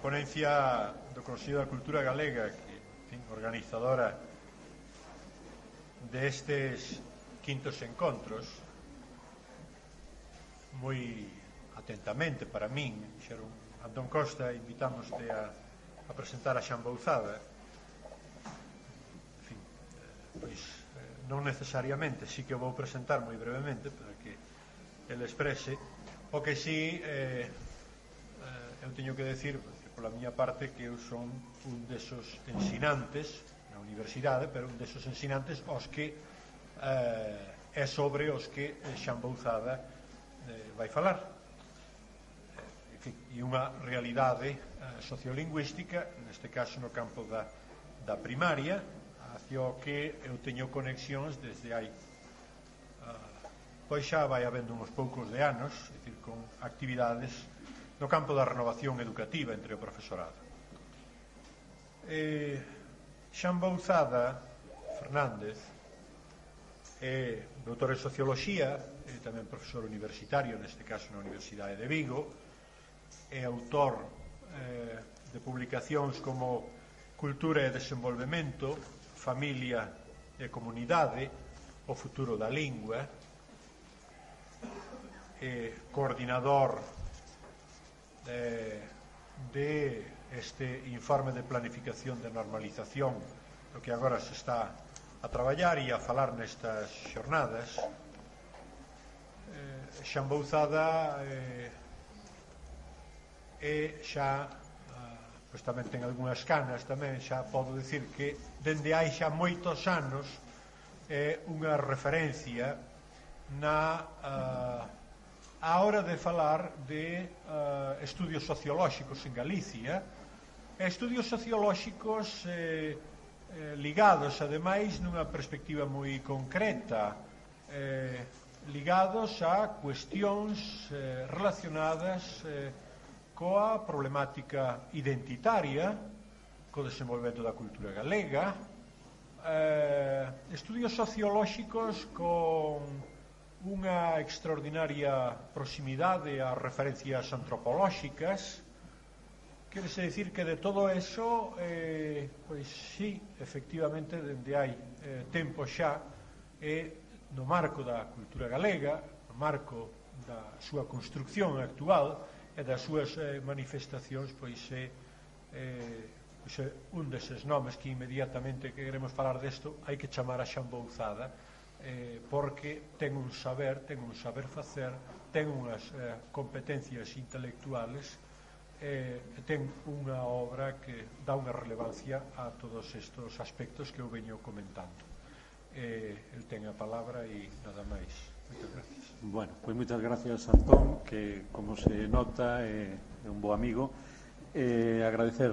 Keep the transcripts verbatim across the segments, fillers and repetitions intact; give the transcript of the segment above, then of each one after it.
ponencia do Consello da Cultura Galega, que, en fin, organizadora destes quintos encontros, moi atentamente para min, xeron Antón Costa, invitámoste a, a presentar a Xambouzada. En fin, pois non necesariamente, sí que o vou presentar moi brevemente para que ele exprese. O que sí, eh, eh, eu teño que decir, pola miña parte, que eu son un desos ensinantes na universidade, pero un desos ensinantes os que eh, é sobre os que Xambouzada eh, vai falar. Eh, en fin, e unha realidade eh, sociolingüística, neste caso no campo da, da primaria, hacia o que eu teño conexións desde hai uh, pois xa vai habendo uns poucos de anos, é dicir, con actividades no campo da renovación educativa entre o profesorado. eh, Xambouzada Fernández é doutor en Socioloxía, é tamén profesor universitario, neste caso na Universidade de Vigo, é autor eh, de publicacións como Cultura e Desenvolvemento, Familia e Comunidade, O Futuro da Lingua, é coordinador eh, de este informe de planificación de normalización do que agora se está a traballar e a falar nestas xornadas. eh, Xambouzada eh, é xa uh, pois tamén ten algunhas canas, tamén xa podo dicir que dende hai xa moitos anos é unha referencia na uh, a hora de falar de uh, estudios sociolóxicos en Galicia, estudios sociolóxicos eh, eh, ligados, ademais, nunha perspectiva moi concreta, eh, ligados a cuestións eh, relacionadas eh, coa problemática identitaria, co desenvolvemento da cultura galega, eh, estudios sociolóxicos con unha extraordinaria proximidade ás referencias antropolóxicas. Querese dicir que de todo eso, eh, pois sí, efectivamente, dende hai eh, tempo xa, é no marco da cultura galega, no marco da súa construcción actual e das súas eh, manifestacións, pois é, eh, pois é un deses nomes que inmediatamente que queremos falar desto hai que chamar a Xambouzada, eh, porque ten un saber, ten un saber facer, ten unhas eh, competencias intelectuales, eh, ten unha obra que dá unha relevancia a todos estes aspectos que eu veño comentando. Eh, el ten a palabra e nada máis. Moitas gracias. Bueno, pois moitas gracias, Antón, que, como se nota, é, é un bo amigo. Eh, agradecer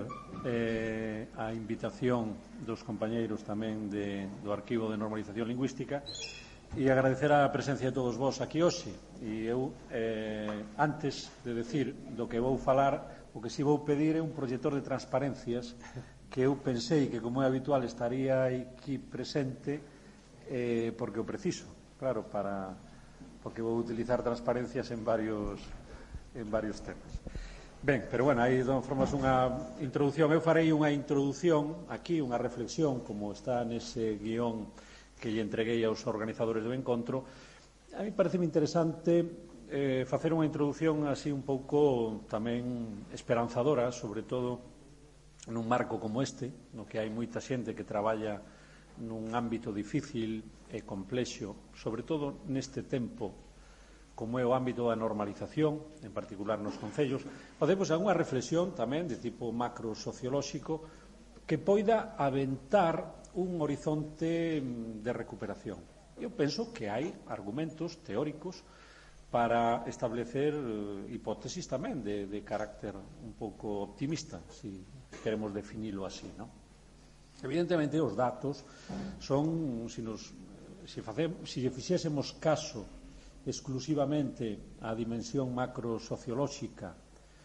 eh, a invitación dos compañeiros tamén de, do Arquivo de Normalización Lingüística e agradecer a presencia de todos vós aquí hoxe. E eu, eh, antes de decir do que vou falar, o que si vou pedir é un proxector de transparencias que eu pensei que, como é habitual, estaría aquí presente eh, porque o preciso, claro, para, porque vou utilizar transparencias en varios, en varios temas. Ben, pero bueno, aí de formas unha introducción. Eu farei unha introducción aquí, unha reflexión, como está nese guión que lle entreguei aos organizadores do encontro. A mí pareceme interesante eh, facer unha introducción así un pouco tamén esperanzadora, sobre todo nun marco como este, no que hai moita xente que traballa nun ámbito difícil e complexo, sobre todo neste tempo como é o ámbito da normalización, en particular nos concellos. Podemos unha reflexión tamén de tipo macro-sociolóxico que poida aventar un horizonte de recuperación. Eu penso que hai argumentos teóricos para establecer hipótesis tamén de, de carácter un pouco optimista, si queremos definilo así, ¿no? Evidentemente, os datos son, si, nos, si, facemos, si fixésemos caso exclusivamente a dimensión macro-sociolóxica,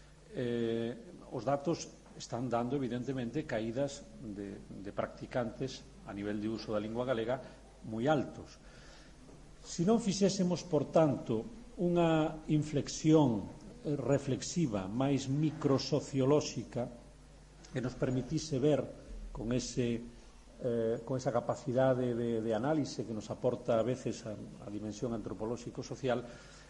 eh, os datos están dando evidentemente caídas de, de practicantes a nivel de uso da lingua galega moi altos. Si non fixésemos, por tanto, unha inflexión reflexiva, máis microsociolóxica, que nos permitise ver con, ese, eh, con esa capacidade de, de análise que nos aporta a veces a, a dimensión antropolóxico-social,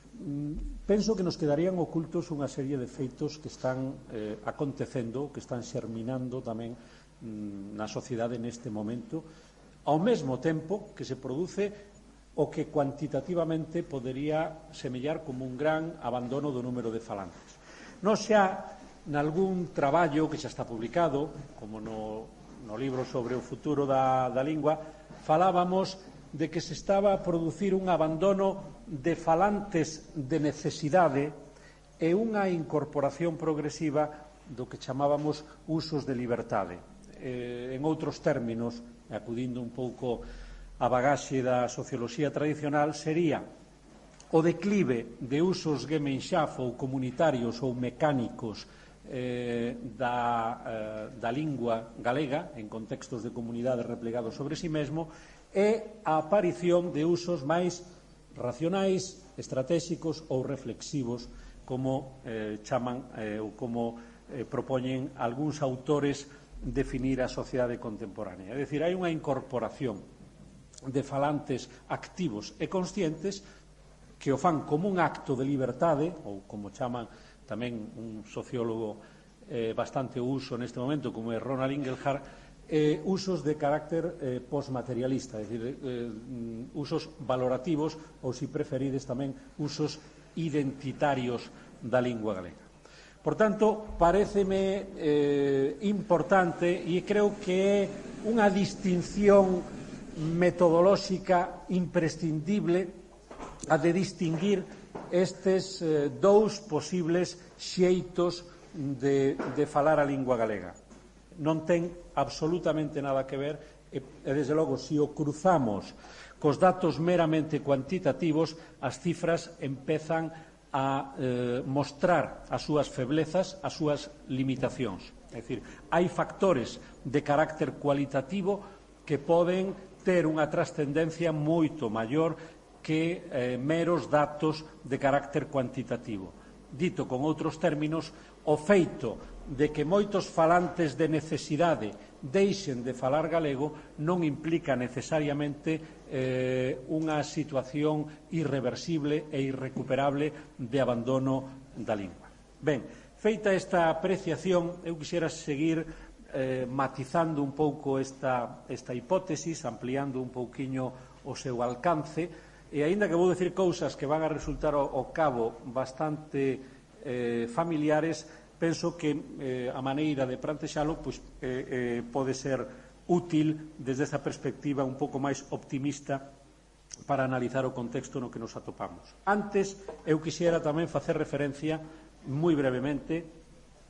mm, penso que nos quedarían ocultos unha serie de feitos que están eh, acontecendo, que están xerminando tamén mm, na sociedade neste momento, ao mesmo tempo que se produce o que cuantitativamente podería semellar como un gran abandono do número de falantes. Non xa nalgún traballo que xa está publicado, como no, no libro sobre o futuro da, da lingua, falábamos de que se estaba a producir un abandono de falantes de necesidade e unha incorporación progresiva do que chamábamos usos de liberdade. Eh, en outros términos, acudindo un pouco a bagaxe da socioloxía tradicional, sería o declive de usos gemenxaf ou comunitarios ou mecánicos eh, da, eh, da lingua galega en contextos de comunidades replegados sobre si mesmo e a aparición de usos máis racionais, estratégicos ou reflexivos, como eh, chaman eh, ou como eh, propoñen algúns autores definir a sociedade contemporánea. É dicir, hai unha incorporación de falantes activos e conscientes que o fan como un acto de liberdade, ou como chaman tamén un sociólogo eh, bastante uso neste momento, como é Ronald Inglehart, eh, usos de carácter eh, postmaterialista, é dicir, eh, usos valorativos ou, se preferides, tamén usos identitarios da lingua galega. Por tanto, paréceme eh, importante e creo que é unha distinción metodolóxica imprescindible a de distinguir estes eh, dous posibles xeitos de, de falar a lingua galega. Non ten absolutamente nada que ver e, e desde logo, se o cruzamos cos datos meramente cuantitativos, as cifras empezan a eh, mostrar as súas feblezas, as súas limitacións. É dicir, hai factores de carácter cualitativo que poden ter unha trascendencia moito maior que eh, meros datos de carácter cuantitativo. Dito con outros términos, o feito de que moitos falantes de necesidade deixen de falar galego non implica necesariamente eh, unha situación irreversible e irrecuperable de abandono da lingua. Ben, feita esta apreciación, eu quixera seguir Eh, matizando un pouco esta, esta hipótesis, ampliando un pouquiño o seu alcance, e aínda que vou dicir cousas que van a resultar ao, ao cabo bastante eh, familiares, penso que eh, a maneira de plantexalo pois, eh, eh, pode ser útil desde esa perspectiva un pouco máis optimista para analizar o contexto no que nos atopamos. Antes, eu quixera tamén facer referencia moi brevemente.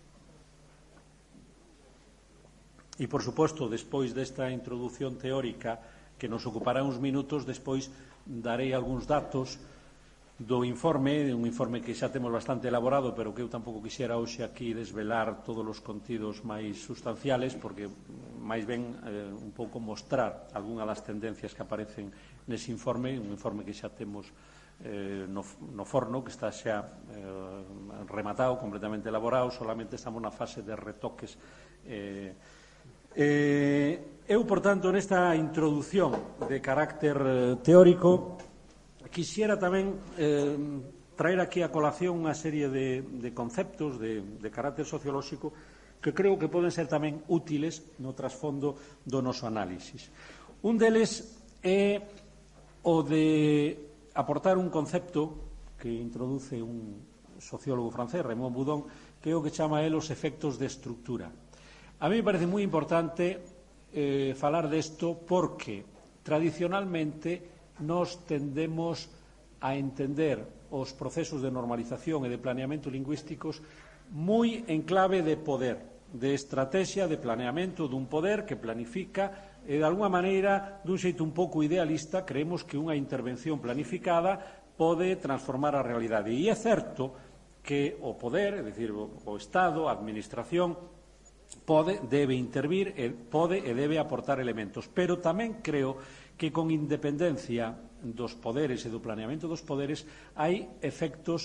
E, por suposto, despois desta introdución teórica que nos ocupará uns minutos, despois darei algúns datos do informe, un informe que xa temos bastante elaborado, pero que eu tampouco quixera hoxe aquí desvelar todos os contidos máis sustanciales, porque máis ben eh, un pouco mostrar algunhas das tendencias que aparecen nese informe, un informe que xa temos eh, no, no forno, que está xa eh, rematado, completamente elaborado, solamente estamos na fase de retoques eh, Eh, eu, por tanto, nesta introdución de carácter eh, teórico, quixera tamén eh, traer aquí a colación unha serie de, de conceptos de, de carácter sociolóxico que creo que poden ser tamén útiles no trasfondo do noso análisis. Un deles é o de aportar un concepto que introduce un sociólogo francés, Raymond Boudon, que é o que chama el os efectos de estructura. A mí me parece moi importante eh, falar desto porque tradicionalmente nos tendemos a entender os procesos de normalización e de planeamento lingüísticos moi en clave de poder, de estrategia de planeamento dun poder que planifica e, de alguma maneira, dun xeito un pouco idealista, creemos que unha intervención planificada pode transformar a realidade. E é certo que o poder, é dicir, o Estado, a administración, pode, debe intervir, e pode e debe aportar elementos, pero tamén creo que con independencia dos poderes e do planeamento dos poderes hai efectos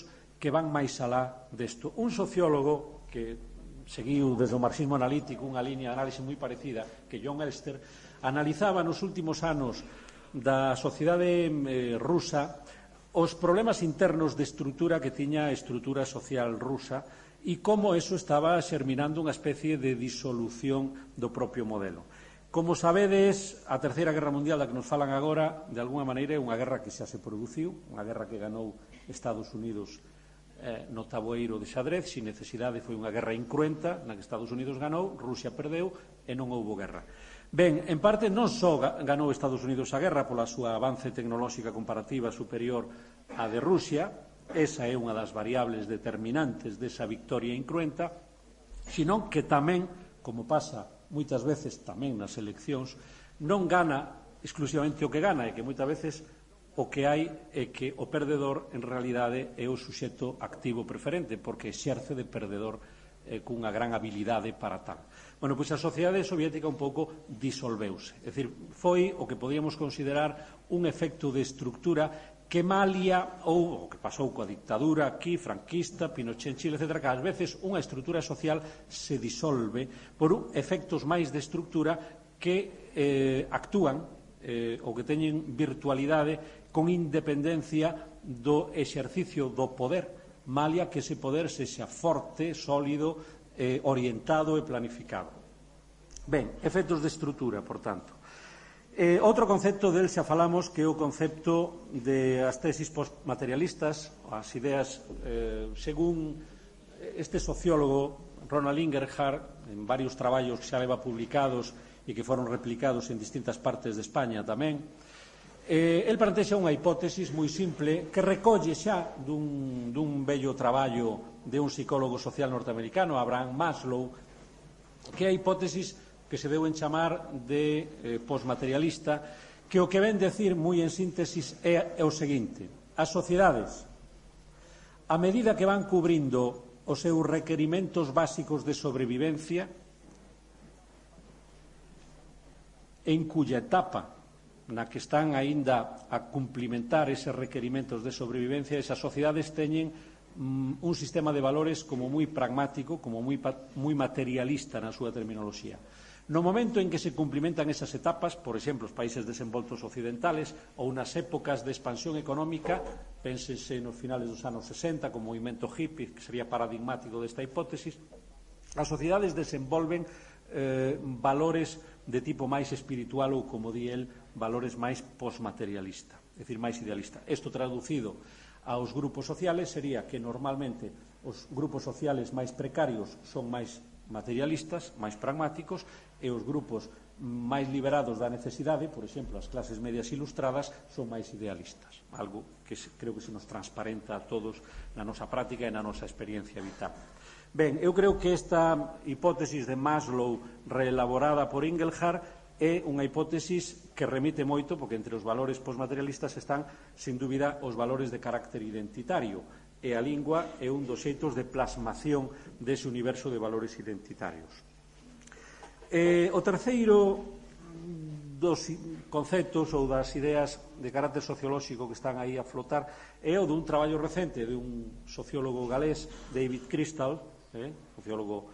que van máis alá desto. Un sociólogo que seguiu desde o marxismo analítico unha liña de análise moi parecida que John Elster analizaba nos últimos anos da sociedade eh, rusa os problemas internos de estrutura que tiña a estrutura social rusa e como eso estaba xerminando unha especie de disolución do propio modelo. Como sabedes, a Terceira Guerra Mundial da que nos falan agora, de alguna maneira é unha guerra que xa se produciu, unha guerra que ganou Estados Unidos eh, no taboeiro de xadrez, sin necesidade, foi unha guerra incruenta, na que Estados Unidos ganou, Rusia perdeu e non houbo guerra. Ben, en parte non só ganou Estados Unidos a guerra pola súa avance tecnolóxica comparativa superior á de Rusia, esa é unha das variables determinantes desa victoria incruenta, senón que tamén, como pasa moitas veces tamén nas eleccións, non gana exclusivamente o que gana, e que moitas veces o que hai é que o perdedor en realidade é o suxeto activo preferente, porque exerce de perdedor eh, cunha gran habilidade para tal. Bueno, pois a sociedade soviética un pouco disolveuse, é dicir, foi o que podíamos considerar un efecto de estructura que malia, ou o que pasou coa dictadura aquí, franquista, Pinochet en Chile, etcétera, que ás veces unha estrutura social se disolve por efectos máis de estructura que eh, actúan eh, ou que teñen virtualidade con independencia do exercicio do poder, malia que ese poder sexa forte, sólido, eh, orientado e planificado. Ben, efectos de estrutura, por tanto. Eh, outro concepto del xa falamos, que é o concepto de as tesis postmaterialistas, as ideas, eh, según este sociólogo Ronald Inglehart, en varios traballos que xa leva publicados e que foron replicados en distintas partes de España tamén, Eh, el plantexa unha hipótesis moi simple que recolle xa dun, dun bello traballo de un psicólogo social norteamericano, Abraham Maslow, que é a hipótesis que se deu en chamar de eh, postmaterialista, que o que ven decir moi en síntesis é, é o seguinte: as sociedades, a medida que van cubrindo os seus requerimentos básicos de sobrevivencia, en cuya etapa na que están aínda a cumplimentar eses requerimentos de sobrevivencia, esas sociedades teñen mm, un sistema de valores como moi pragmático, como moi, moi materialista na súa terminoloxía. No momento en que se cumplimentan esas etapas, por exemplo, os países desenvoltos occidentales, ou nas épocas de expansión económica, pénsese nos finales dos anos sesenta, como o movimento hippie, que sería paradigmático desta hipótesis, as sociedades desenvolven eh, valores de tipo máis espiritual ou, como di el, valores máis postmaterialista, é dicir, máis idealista. Isto traducido aos grupos sociales sería que normalmente os grupos sociales máis precarios son máis materialistas, máis pragmáticos, e os grupos máis liberados da necesidade, por exemplo, as clases medias ilustradas, son máis idealistas, algo que creo que se nos transparenta a todos na nosa práctica e na nosa experiencia vital. Ben, eu creo que esta hipótesis de Maslow reelaborada por Inglehart é unha hipótesis que remite moito, porque entre os valores postmaterialistas están, sin dúbida, os valores de carácter identitario, e a lingua é un dos xeitos de plasmación dese universo de valores identitarios. Eh, o terceiro dos conceptos ou das ideas de carácter sociolóxico que están aí a flotar é o dun traballo recente de un sociólogo galés, David Crystal, eh, sociólogo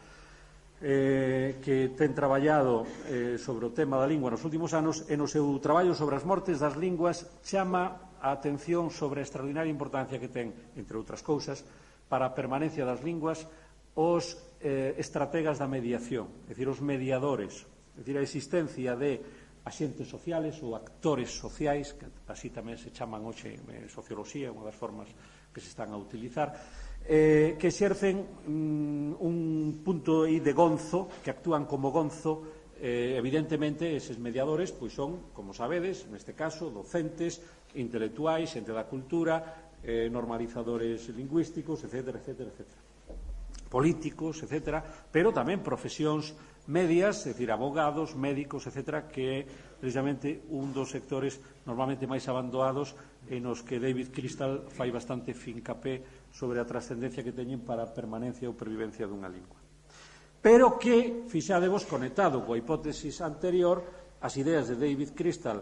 eh, que ten traballado eh, sobre o tema da lingua nos últimos anos, e no seu traballo sobre as mortes das linguas chama a atención sobre a extraordinaria importancia que ten, entre outras cousas, para a permanencia das linguas os eh, estrategas da mediación, é dicir, os mediadores, é dicir, a existencia de axentes sociales ou actores sociais, que así tamén se chaman hoxe eh, socioloxía, unha das formas que se están a utilizar, eh, que exercen mm, un punto aí de gonzo, que actúan como gonzo. Eh, evidentemente, eses mediadores pois son, como sabedes, neste caso, docentes, intelectuais, xente da cultura, eh, normalizadores lingüísticos, etcétera, etcétera, etcétera, políticos, etcétera, pero tamén profesións medias, é dicir, abogados, médicos, etcétera, que é precisamente un dos sectores normalmente máis abandonados e nos que David Crystal fai bastante fincapé sobre a trascendencia que teñen para a permanencia ou pervivencia dunha lingua. Pero que, fixadevos, conectado coa hipótesis anterior, as ideas de David Crystal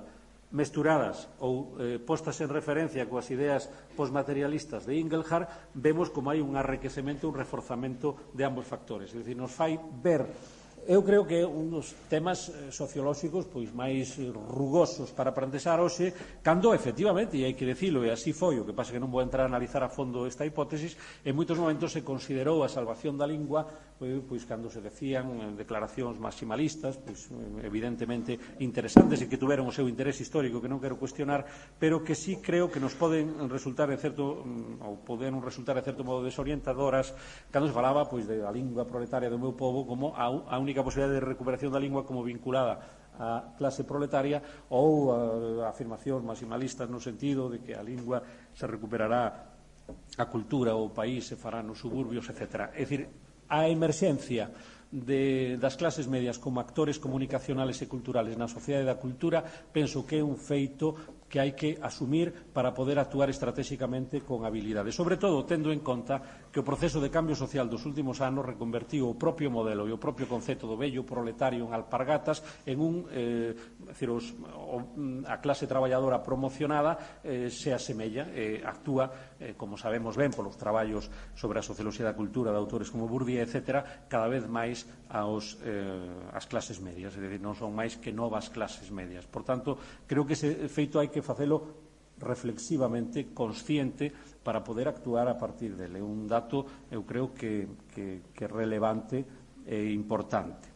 mesturadas ou eh, postas en referencia coas ideas posmaterialistas de Engelhardt, vemos como hai un arrequecemento, un reforzamento de ambos factores. É dicir, nos fai ver, eu creo que un dos temas sociolóxicos pois máis rugosos para aprendesar hoxe, cando efectivamente, e hai que dicilo, e así foi, o que pasa que non vou entrar a analizar a fondo esta hipótesis, en moitos momentos se considerou a salvación da lingua pois, pois cando se decían declaracións maximalistas, pois evidentemente interesantes e que tuveron o seu interés histórico que non quero cuestionar, pero que sí creo que nos poden resultar en certo, ou poden resultar en certo modo desorientadoras cando se falaba pois da lingua proletaria do meu povo como a, a única posibilidade de recuperación da lingua como vinculada á clase proletaria ou a, a afirmacións maximalistas no sentido de que a lingua se recuperará a cultura ou o país se fará nos suburbios, etcétera. É dicir, a emerxencia de, das clases medias como actores comunicacionales e culturales na sociedade da cultura penso que é un feito que hai que asumir para poder actuar estratégicamente con habilidade, sobre todo tendo en conta que o proceso de cambio social dos últimos anos reconvertiu o propio modelo e o propio concepto do vello proletario en alpargatas en un, eh, decir, os, o, a clase traballadora promocionada eh, se asemella, eh, actúa, eh, como sabemos ben polos traballos sobre a socioloxía da cultura de autores como Bourdieu, etcétera, cada vez máis aos, eh, as clases medias, é dicir, non son máis que novas clases medias. Por tanto, creo que ese feito hai que facelo reflexivamente, consciente, para poder actuar a partir dele. É un dato, eu creo que, que, que relevante e importante.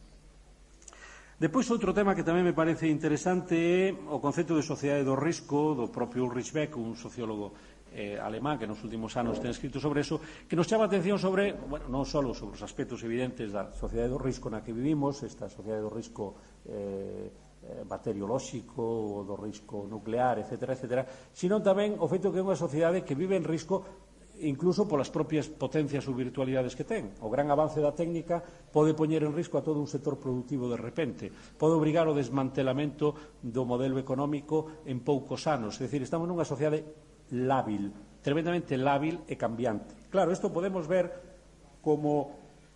Depois, outro tema que tamén me parece interesante é o concepto de sociedade do risco do propio Ulrich Beck, un sociólogo eh, alemán que nos últimos anos ten escrito sobre eso, que nos chama a atención sobre, bueno, non só sobre os aspectos evidentes da sociedade do risco na que vivimos, esta sociedade do risco eh, bacteriolóxico ou do risco nuclear, etcétera, etcétera, sino tamén o feito que é unha sociedade que vive en risco incluso polas propias potencias ou virtualidades que ten. O gran avance da técnica pode poñer en risco a todo un sector productivo de repente, pode obrigar ao desmantelamento do modelo económico en poucos anos. É dicir, estamos nunha sociedade lábil, tremendamente lábil e cambiante. Claro, isto podemos ver como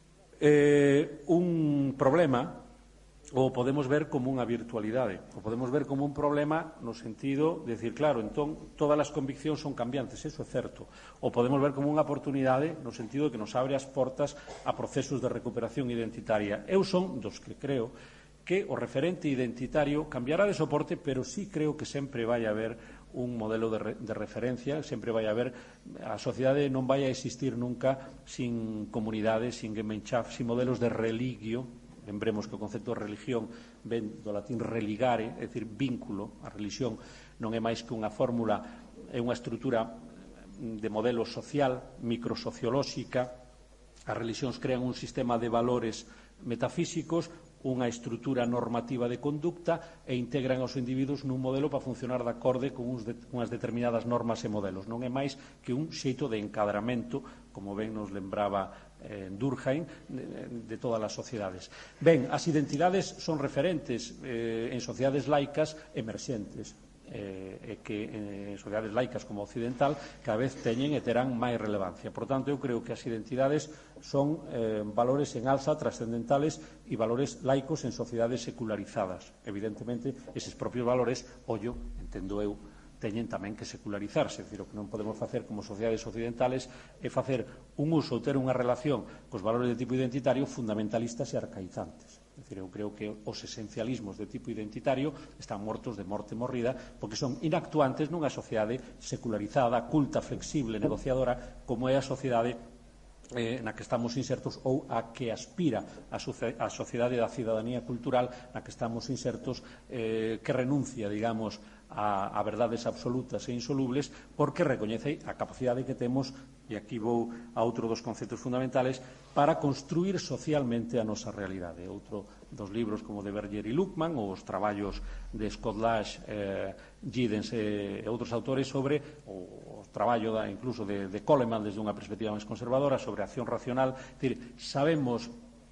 eh, un problema, ou podemos ver como unha virtualidade, ou podemos ver como un problema no sentido de decir, claro, entón todas as conviccións son cambiantes, eso é certo, ou podemos ver como unha oportunidade no sentido de que nos abre as portas a procesos de recuperación identitaria. Eu son dos que creo que o referente identitario cambiará de soporte, pero sí creo que sempre vai haber un modelo de, re, de referencia, sempre vai haber, a sociedade non vai a existir nunca sin comunidades, sin Gemeinschaft, sin modelos de religio. Lembremos que o concepto de religión ven do latín religare, é dicir, vínculo. A religión non é máis que unha fórmula, é unha estrutura de modelo social, microsociolóxica. As religións crean un sistema de valores metafísicos, unha estrutura normativa de conducta e integran aos individuos nun modelo para funcionar de acorde con uns de, unhas determinadas normas e modelos. Non é máis que un xeito de encadramento, como ben nos lembraba eh, Durkheim, de, de todas as sociedades. Ben, as identidades son referentes eh, en sociedades laicas emerxentes, eh, e que en sociedades laicas como a occidental cada vez teñen e terán máis relevancia. Por tanto, eu creo que as identidades son eh, valores en alza, trascendentales e valores laicos en sociedades secularizadas. Evidentemente, eses propios valores, ollo, entendo eu, teñen tamén que secularizarse. É dicir, o que non podemos facer como sociedades occidentales é facer un uso ou ter unha relación cos valores de tipo identitario fundamentalistas e arcaizantes. É dicir, eu creo que os esencialismos de tipo identitario están mortos de morte morrida porque son inactuantes nunha sociedade secularizada, culta, flexible, negociadora, como é a sociedade eh, na que estamos insertos ou a que aspira a, a sociedade da cidadanía cultural na que estamos insertos, eh, que renuncia, digamos, a, a verdades absolutas e insolubles porque recoñece a capacidade que temos, e aquí vou a outro dos conceptos fundamentales, para construir socialmente a nosa realidade. Outro dos libros como de Berger e Luckmann, ou os traballos de Scott Lash, eh, Giddens e outros autores sobre o, o traballo da, incluso de, de Coleman desde unha perspectiva máis conservadora sobre a acción racional. É dicir, sabemos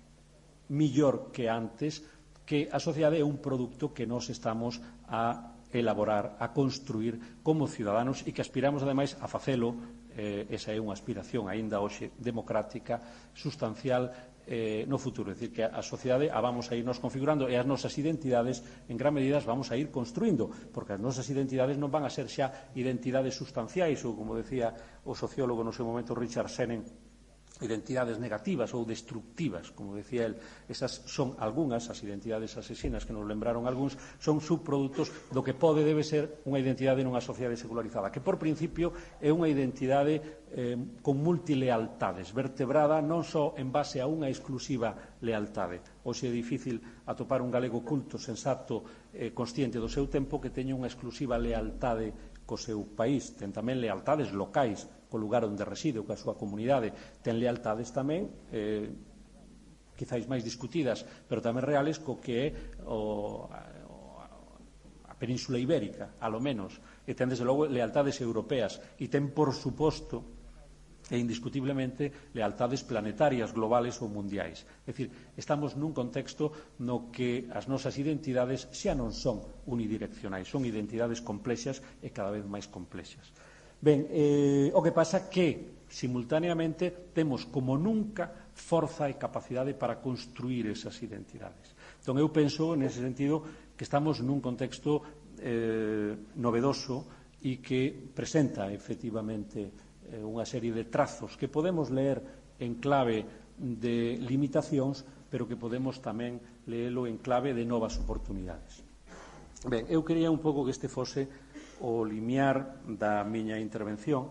millor que antes que a sociedade é un produto que nós estamos a elaborar, a construir como ciudadanos e que aspiramos, ademais, a facelo, eh, esa é unha aspiración aínda hoxe democrática, sustancial eh, no futuro. É dicir, que a sociedade a vamos a irnos configurando e as nosas identidades en gran medida as vamos a ir construindo, porque as nosas identidades non van a ser xa identidades sustanciais ou, como decía o sociólogo no seu momento Richard Sennett, identidades negativas ou destructivas, como decía él. Esas son algunhas, as identidades asesinas que nos lembraron algúns, son subproductos do que pode debe ser unha identidade nunha sociedade secularizada, que por principio é unha identidade eh, con multilealtades, vertebrada non só en base a unha exclusiva lealtade. Hoxe é difícil atopar un galego culto, sensato, eh, consciente do seu tempo que teña unha exclusiva lealtade co seu país. Ten tamén lealtades locais, co lugar onde reside ou coa súa comunidade. Ten lealtades tamén, eh, quizáis máis discutidas, pero tamén reales co que é o, a, a Península Ibérica, a lo menos. E ten, desde logo, lealtades europeas. E ten, por suposto, e indiscutiblemente, lealtades planetarias, globales ou mundiais. É dicir, estamos nun contexto no que as nosas identidades xa non son unidireccionais, son identidades complexas e cada vez máis complexas. Ben, eh, o que pasa que, simultaneamente, temos como nunca forza e capacidade para construir esas identidades. Entón, eu penso, nese sentido, que estamos nun contexto eh, novedoso e que presenta, efectivamente, eh, unha serie de trazos que podemos ler en clave de limitacións, pero que podemos tamén leelo en clave de novas oportunidades. Ben, eu quería un pouco que este fose o limiar da miña intervención.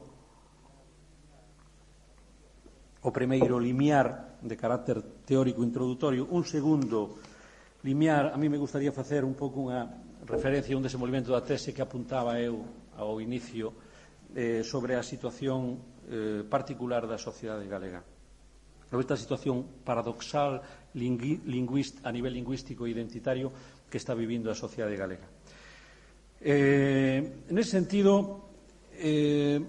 O primeiro limiar de carácter teórico introdutorio. Un segundo limiar, a mí me gustaría facer un pouco unha referencia a un desenvolvemento da tese que apuntaba eu ao inicio eh, sobre a situación eh, particular da sociedade galega. Esta situación paradoxal lingui, linguist, a nivel lingüístico e identitario que está vivindo a sociedade galega. Eh, nese sentido, eh,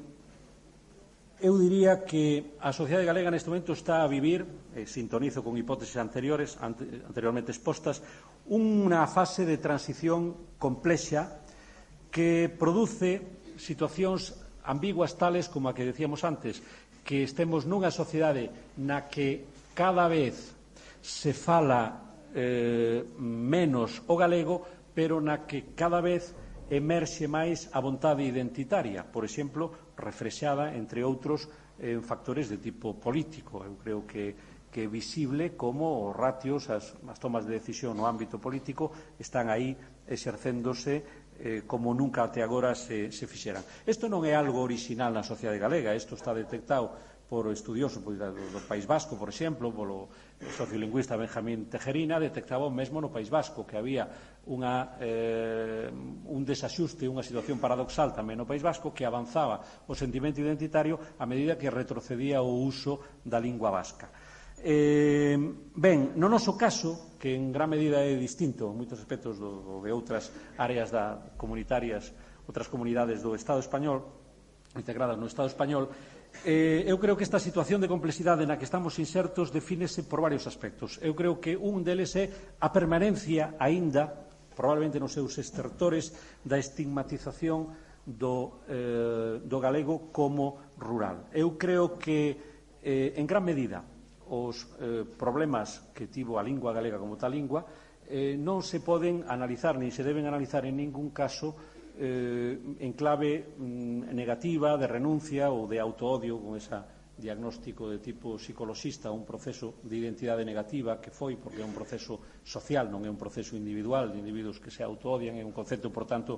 eu diría que a sociedade galega neste momento está a vivir, eh, sintonizo con hipótesis anteriores, ante, anteriormente expostas, unha fase de transición complexa que produce situacións ambiguas tales como a que decíamos antes, que estemos nunha sociedade na que cada vez se fala eh, menos o galego, pero na que cada vez emerxe máis a vontade identitaria, por exemplo, refrexada, entre outros, en factores de tipo político. Eu creo que, que é visible como os ratios, as, as tomas de decisión no ámbito político están aí exercéndose eh, como nunca até agora se, se fixeran. Isto non é algo orixinal na sociedade galega, isto está detectado por estudioso do, do País Vasco, por exemplo, polo sociolingüista Benjamín Tejerina, detectaba mesmo no País Vasco que había unha, eh, un desaxuste, unha situación paradoxal tamén no País Vasco, que avanzaba o sentimento identitario a medida que retrocedía o uso da lingua vasca. Eh, ben, no noso caso, que en gran medida é distinto en moitos aspectos do, do de outras áreas da, comunitarias, outras comunidades do Estado español, integradas no Estado español, Eh, eu creo que esta situación de complexidade na que estamos insertos defínese por varios aspectos. Eu creo que un deles é a permanencia aínda, probablemente nos seus estertores, da estigmatización do, eh, do galego como rural. Eu creo que, eh, en gran medida, os eh, problemas que tivo a lingua galega como tal lingua eh, non se poden analizar, nin se deben analizar en ningún caso Eh, en clave mm, negativa, de renuncia ou de autoodio, con ese diagnóstico de tipo psicologista, un proceso de identidade negativa que foi, porque é un proceso social, non é un proceso individual de individuos que se autoodian, é un concepto, por tanto,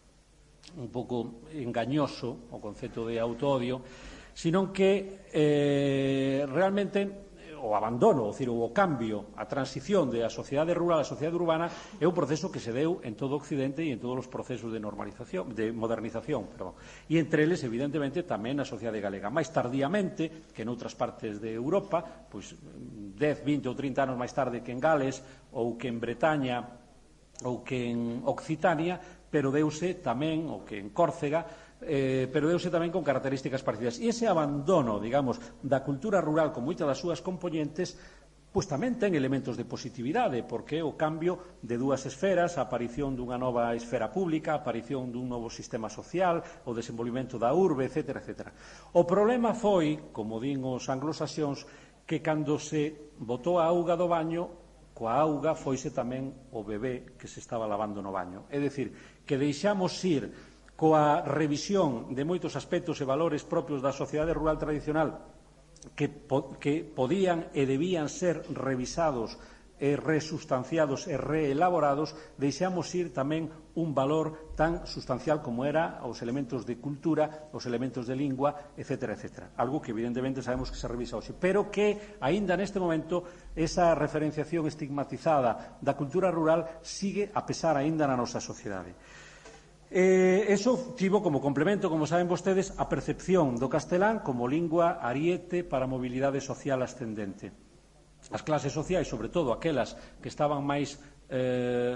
un pouco engañoso, o concepto de autoodio, sino que eh, realmente o abandono, ou, o cambio, a transición da sociedade rural á sociedade urbana é un proceso que se deu en todo o Occidente e en todos os procesos de normalización, de modernización, perdón. E entre eles, evidentemente, tamén a sociedade galega. Máis tardíamente que en outras partes de Europa, pois dez, vinte ou trinta anos máis tarde que en Gales ou que en Bretaña ou que en Occitania, pero deuse tamén, ou que en Córcega, Eh, pero deuse tamén con características parecidas. E ese abandono, digamos, da cultura rural con moitas das súas componentes, pois tamén ten elementos de positividade, porque o cambio de dúas esferas, a aparición dunha nova esfera pública, a aparición dun novo sistema social, o desenvolvimento da urbe, etcétera, etcétera. O problema foi, como din os anglosaxóns, que cando se botou a auga do baño, coa auga foise tamén o bebé que se estaba lavando no baño. É dicir, que deixamos ir coa revisión de moitos aspectos e valores propios da sociedade rural tradicional que, po, que podían e debían ser revisados e resustanciados e reelaborados, deixamos ir tamén un valor tan sustancial como era os elementos de cultura, os elementos de lingua, etcétera, etcétera. Algo que evidentemente sabemos que se revisa hoxe, pero que aínda neste momento esa referenciación estigmatizada da cultura rural sigue a pesar aínda na nosa sociedade. Eh, eso tivo como complemento, como saben vostedes, a percepción do castelán como lingua ariete para a mobilidade social ascendente. As clases sociais, sobre todo aquelas que estaban máis eh,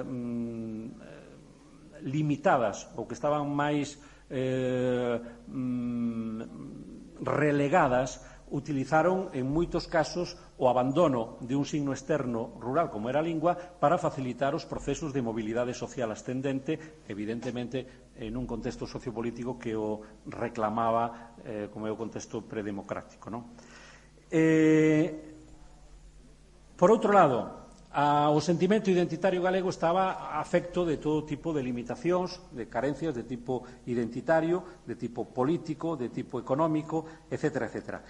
mm, limitadas ou que estaban máis eh, mm, relegadas, utilizaron en moitos casos o abandono de un signo externo rural como era a lingua para facilitar os procesos de mobilidade social ascendente, evidentemente en un contexto sociopolítico que o reclamaba eh, como é o contexto predemocrático, non? Eh, Por outro lado, a, o sentimento identitario galego estaba afecto de todo tipo de limitacións, de carencias de tipo identitario, de tipo político, de tipo económico, etcétera, etcétera.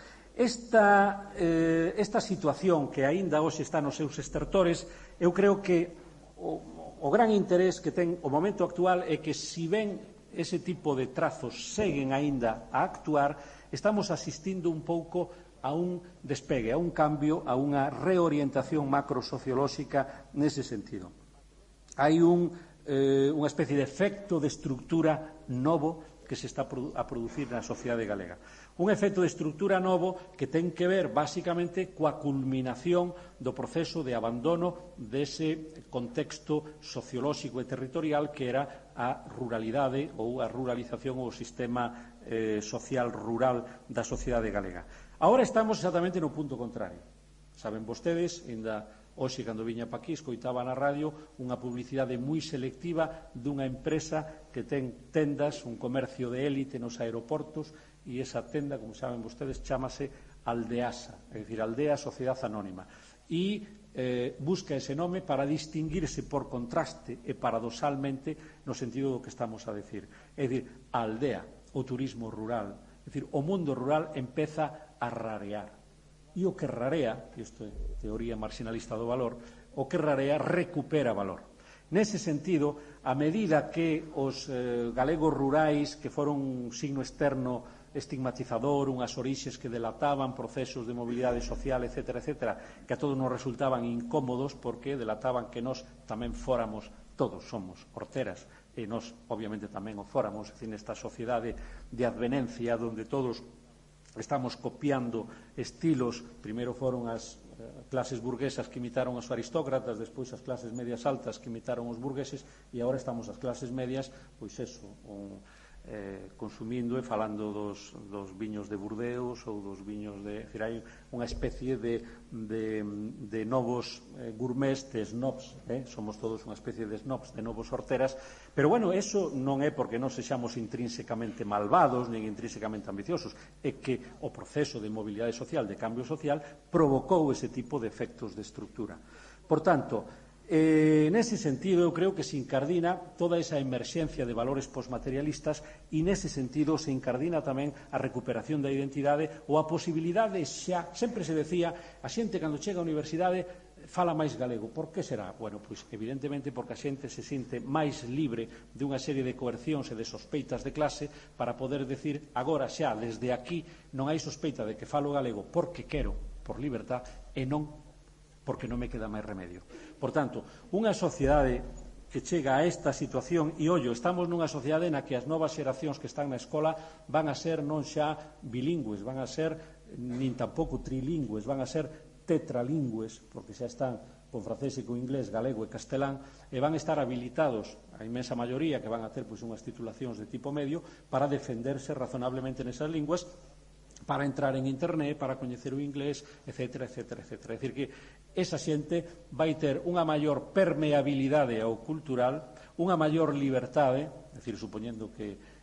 Esta, eh, esta situación que aínda hoxe está nos seus estertores, eu creo que o, o gran interés que ten o momento actual é que, si ben ese tipo de trazos seguen aínda a actuar, estamos asistindo un pouco a un despegue, a un cambio, a unha reorientación macrosociolóxica nese sentido. Hai un, eh, unha especie de efecto de estructura novo que se está a producir na sociedade galega. Un efecto de estructura novo que ten que ver, basicamente, coa culminación do proceso de abandono dese contexto sociolóxico e territorial que era a ruralidade ou a ruralización ou o sistema eh, social rural da sociedade galega. Agora estamos exactamente no punto contrario. Saben vostedes, ainda hoxe, cando viña pa aquí, escoitaba na radio unha publicidade moi selectiva dunha empresa que ten tendas, un comercio de élite nos aeroportos, e esa tenda, como saben vostedes, chámase Aldeasa, é dicir, Aldea Sociedade Anónima. E eh, busca ese nome para distinguirse por contraste e paradoxalmente no sentido do que estamos a decir. É dicir, a aldea, o turismo rural, é dicir, o mundo rural empeza a rarear. E o que rarea, isto é teoría marxinalista do valor, o que rarea recupera valor. Nese sentido, a medida que os eh, galegos rurais, que foron un signo externo estigmatizador, unhas orixes que delataban procesos de mobilidade social, etcétera, etcétera, que a todos nos resultaban incómodos porque delataban que nós tamén fóramos, todos somos horteras, e nós, obviamente, tamén o fóramos, en esta sociedade de advenencia, onde todos estamos copiando estilos. Primeiro foron as eh, clases burguesas que imitaron aos aristócratas, despois as clases medias altas que imitaron os burgueses, e agora estamos as clases medias, pois eso, un, eh, consumindo e falando dos, dos viños de Burdeos ou dos viños de... É dicir, hai unha especie de, de, de novos eh, gourmets, de snobs, eh? Somos todos unha especie de snobs, de novos horteras, pero, bueno, eso non é porque non sexamos intrínsecamente malvados, nin intrínsecamente ambiciosos, é que o proceso de mobilidade social, de cambio social, provocou ese tipo de efectos de estructura. Por tanto, Eh, nese sentido, eu creo que se incardina toda esa emerxencia de valores posmaterialistas e nese sentido se incardina tamén a recuperación da identidade ou a posibilidade xa, sempre se decía, a xente cando chega á universidade fala máis galego. Por que será? Bueno, pois evidentemente porque a xente se sinte máis libre dunha serie de coercións e de sospeitas de clase para poder decir agora xa, desde aquí, non hai sospeita de que falo galego porque quero, por libertad, e non porque non me queda máis remedio. Por tanto, unha sociedade que chega a esta situación, e ollo, estamos nunha sociedade na que as novas xeracións que están na escola van a ser non xa bilingües, van a ser nin tampouco trilingües, van a ser tetralingües, porque xa están con francés e con inglés, galego e castelán, e van a estar habilitados, a inmensa maioría que van a ter pois, unhas titulacións de tipo medio, para defenderse razonablemente nesas linguas, para entrar en internet, para coñecer o inglés, etcétera, etcétera, etcétera. É dicir, que esa xente vai ter unha maior permeabilidade ao cultural, unha maior liberdade, é dicir, supoñendo que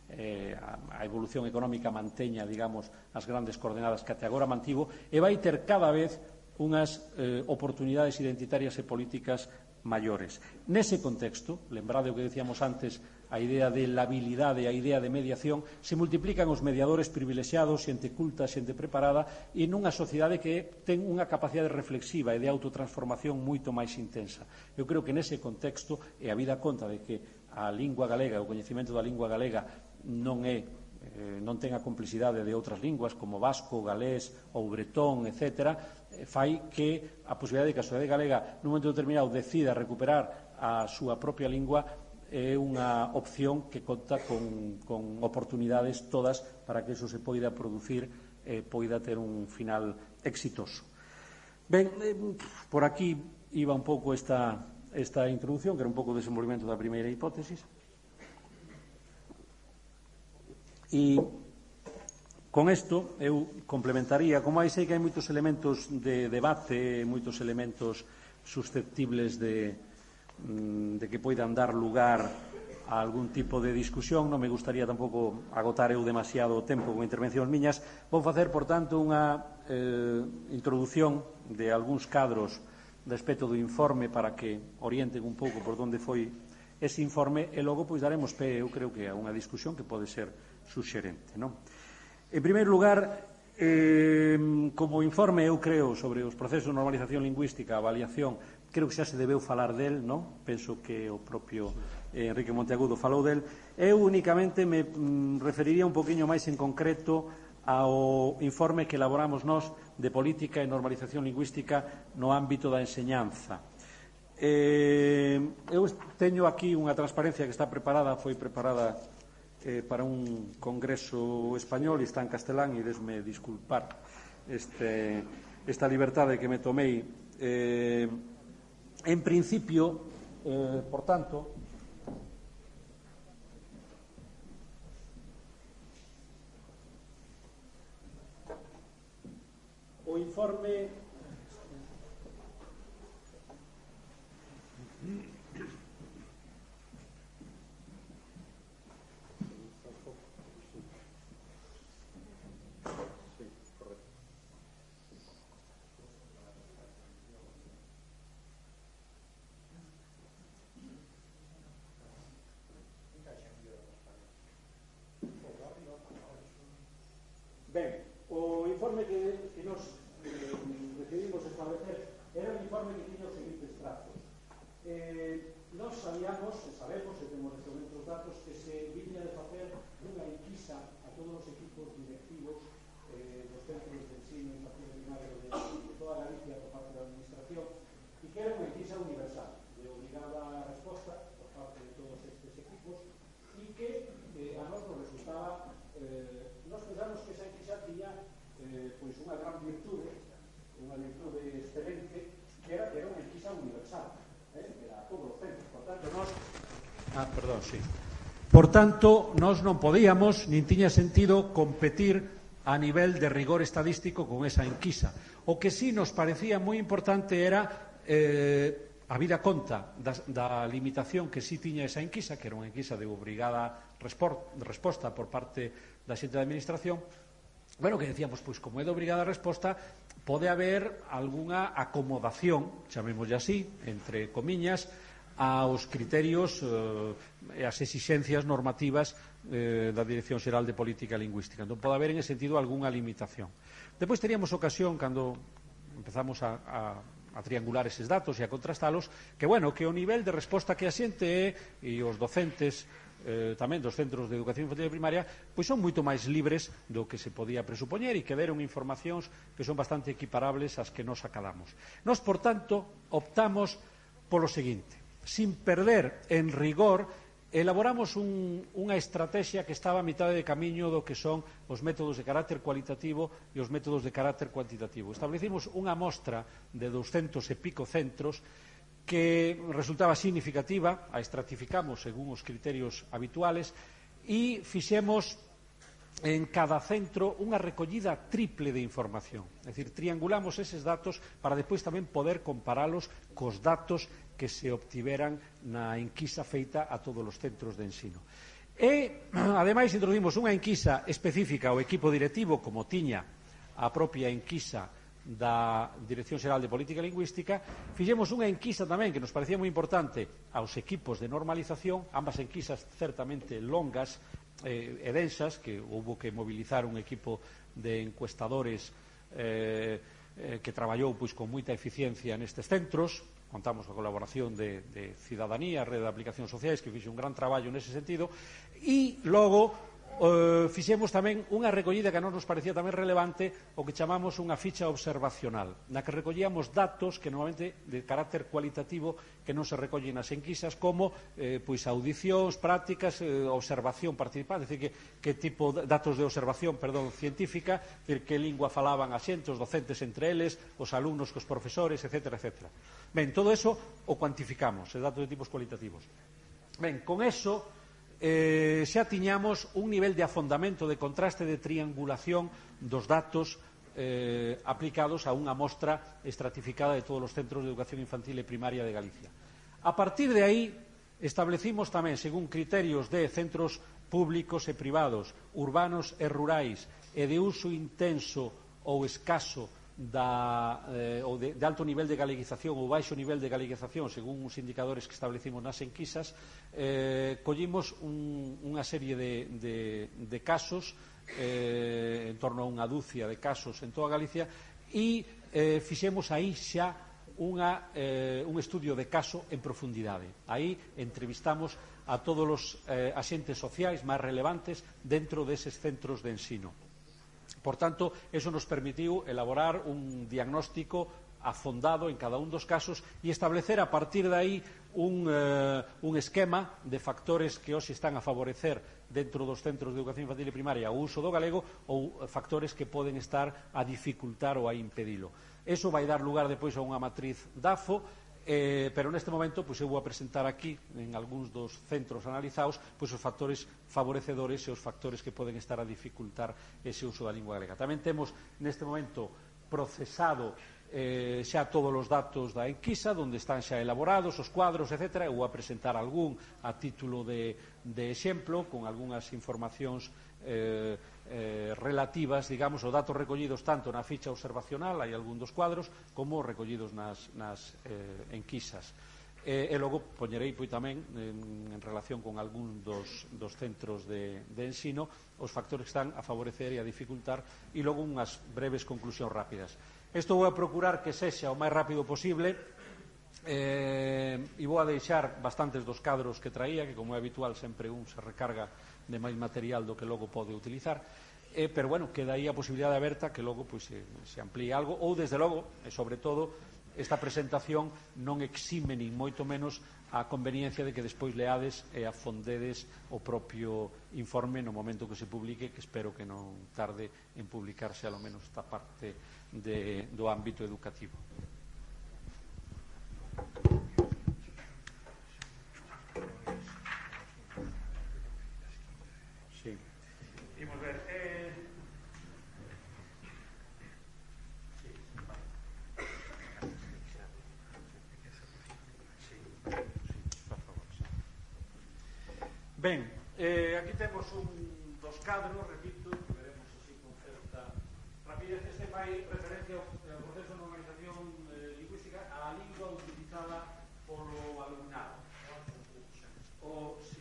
eh, a evolución económica manteña, digamos, as grandes coordenadas que até agora mantivo, e vai ter cada vez unhas eh, oportunidades identitarias e políticas maiores. Nese contexto, lembrade o que decíamos antes, a idea de labilidade, a idea de mediación, se multiplican os mediadores privilexiados, xente culta, xente preparada, e nunha sociedade que ten unha capacidade reflexiva e de autotransformación moito máis intensa. Eu creo que nese contexto, e a vida conta de que a lingua galega, o coñecemento da lingua galega non é eh, non ten a complicidade de outras linguas como vasco, galés ou bretón, etcétera, eh, fai que a posibilidade de que a sociedade galega nun momento determinado decida recuperar a súa propia lingua é unha opción que conta con, con oportunidades todas para que eso se poida producir e eh, poida ter un final exitoso. Ben, eh, por aquí iba un pouco esta, esta introducción, que era un pouco o desenvolvimento da primeira hipótesis. E con isto eu complementaría, como aí sei que hai moitos elementos de debate, moitos elementos susceptibles de de que poidan dar lugar a algún tipo de discusión. Non me gustaría tampouco agotar eu demasiado o tempo con intervencións miñas. Vou facer, por tanto, unha eh, introdución de algúns cadros de aspecto do informe para que orienten un pouco por onde foi ese informe e logo pois daremos pé, eu creo que a unha discusión que pode ser suxerente, non? En primeiro lugar, eh, como informe eu creo sobre os procesos de normalización lingüística, avaliación, creo que xa se debeu falar del, non? Penso que o propio eh, Enrique Monteagudo falou del. Eu únicamente me mm, referiría un poquinho máis en concreto ao informe que elaboramos nós de política e normalización lingüística no ámbito da enseñanza. Eh, eu teño aquí unha transparencia que está preparada, foi preparada eh, para un congreso español e está en castelán, e desme disculpar este, esta liberdade que me tomei. Eh, En principio, eh, por tanto, o informe Ben, o informe que, que nos eh, decidimos establecer era un informe que tiña os seguintes trazos. Eh, nos sabíamos, e sabemos, e temos neste momento os datos, que se viña de facer unha enquisa a todos os equipos directivos eh, dos centros de ensino infantil primario de, de toda Galicia por parte da administración, e que era unha enquisa universal, de obligada resposta por parte de todos estes equipos, e que eh, a nos nos resultaba eh, nos pensamos que esa enquisa tiña eh, pois unha gran virtude, unha virtude excelente, que era que era unha enquisa universal, eh, que era a todos os centros. Por tanto, nós... Ah, perdón, sí. Por tanto, nós non podíamos, nin tiña sentido, competir a nivel de rigor estadístico con esa enquisa. O que sí nos parecía moi importante era eh, a vida conta da, da limitación que sí tiña esa enquisa, que era unha enquisa de obrigada resposta por parte da xente da administración. Bueno, que decíamos, pois como é de obrigada resposta, pode haber algunha acomodación, chamémoslle así, entre comiñas, aos criterios e eh, as exixencias normativas eh, da Dirección Xeral de Política Lingüística. Entón, pode haber en ese sentido algunha limitación. Depois teríamos ocasión, cando empezamos a, a, a triangular eses datos e a contrastalos, que, bueno, que o nivel de resposta que a xente é, e os docentes eh, tamén dos centros de educación infantil e primaria, pois son moito máis libres do que se podía presupoñer e que deron informacións que son bastante equiparables ás que nos acadamos. Nos, por tanto, optamos polo seguinte: sin perder en rigor, elaboramos un, unha estrategia que estaba a mitad de camiño do que son os métodos de carácter cualitativo e os métodos de carácter cuantitativo. Establecimos unha mostra de douscentos e pico centros que resultaba significativa, a estratificamos según os criterios habituales e fixemos en cada centro unha recollida triple de información. É dicir, triangulamos eses datos para despois tamén poder comparalos cos datos que se obtiveran na enquisa feita a todos os centros de ensino. E, ademais, introducimos unha enquisa específica ao equipo directivo, como tiña a propia enquisa da Dirección Xeral de Política Lingüística. Fixemos unha enquisa tamén que nos parecía moi importante aos equipos de normalización, ambas enquisas certamente longas eh, e densas, que houbo que mobilizar un equipo de encuestadores eh, eh, que traballou pois, con moita eficiencia nestes centros. Contamos coa colaboración de, de Cidadanía, Rede de Aplicacións Sociais, que fixe un gran traballo nese sentido, e logo eh, fixemos tamén unha recollida que a nos nos parecía tamén relevante, o que chamamos unha ficha observacional, na que recollíamos datos que normalmente de carácter cualitativo que non se recollen nas enquisas, como eh, pois audicións, prácticas, eh, observación participada, é dicir, que, que tipo de datos de observación, perdón, científica, é dicir, que lingua falaban a xente, os docentes entre eles, os alumnos cos profesores, etcétera, etcétera. Ben, todo eso o cuantificamos, os datos de tipos cualitativos. Ben, con eso eh, xa tiñamos un nivel de afondamento, de contraste, de triangulación dos datos eh, aplicados a unha mostra estratificada de todos os centros de educación infantil e primaria de Galicia. A partir de aí, establecimos tamén, según criterios de centros públicos e privados, urbanos e rurais, e de uso intenso ou escaso Da, eh, ou de, de alto nivel de galeguización ou baixo nivel de galeguización, según os indicadores que establecimos nas enquisas, eh, collimos un, unha serie de, de, de casos, eh, en torno a unha dúcia de casos en toda Galicia, e eh, fixemos aí xa unha, eh, un estudio de caso en profundidade. Aí entrevistamos a todos os eh, axentes sociais máis relevantes dentro deses centros de ensino. Por tanto, eso nos permitiu elaborar un diagnóstico afondado en cada un dos casos e establecer a partir de aí un, eh, un esquema de factores que hoxe están a favorecer dentro dos centros de educación infantil e primaria o uso do galego ou factores que poden estar a dificultar ou a impedilo. Eso vai dar lugar depois a unha matriz DAFO. Eh, pero neste momento pois, eu vou a presentar aquí en algúns dos centros analizados pois, os factores favorecedores e os factores que poden estar a dificultar ese uso da lingua galega. Tamén temos neste momento procesado eh, xa todos os datos da enquisa, onde están xa elaborados os cuadros, etcétera. Eu vou a presentar algún a título de, de exemplo, con algunhas informacións eh, eh, relativas, digamos, os datos recollidos tanto na ficha observacional, hai algún dos cuadros, como recollidos nas, nas eh, enquisas. E, e logo poñerei pois, tamén en, en relación con algún dos, dos centros de, de ensino os factores que están a favorecer e a dificultar, e logo unhas breves conclusións rápidas. Isto vou a procurar que sexa o máis rápido posible, eh, e vou a deixar bastantes dos cadros que traía, que como é habitual sempre un se recarga de máis material do que logo pode utilizar, eh, pero bueno, queda aí a posibilidade aberta que logo pois, se, se amplíe algo, ou desde logo, e sobre todo, esta presentación non exime nin moito menos a conveniencia de que despois leades e afondedes o propio informe no momento que se publique, que espero que non tarde en publicarse alo menos esta parte de, do ámbito educativo. Sí. Imos ver. Eh... Sí. Sí. Por favor. Ben, eh, aquí temos un dos cadros, repito, que veremos así con certa rapidez. Este fai referencia ao proceso de normalización eh, lingüística á lingua utilizada polo alumnado. O, sí.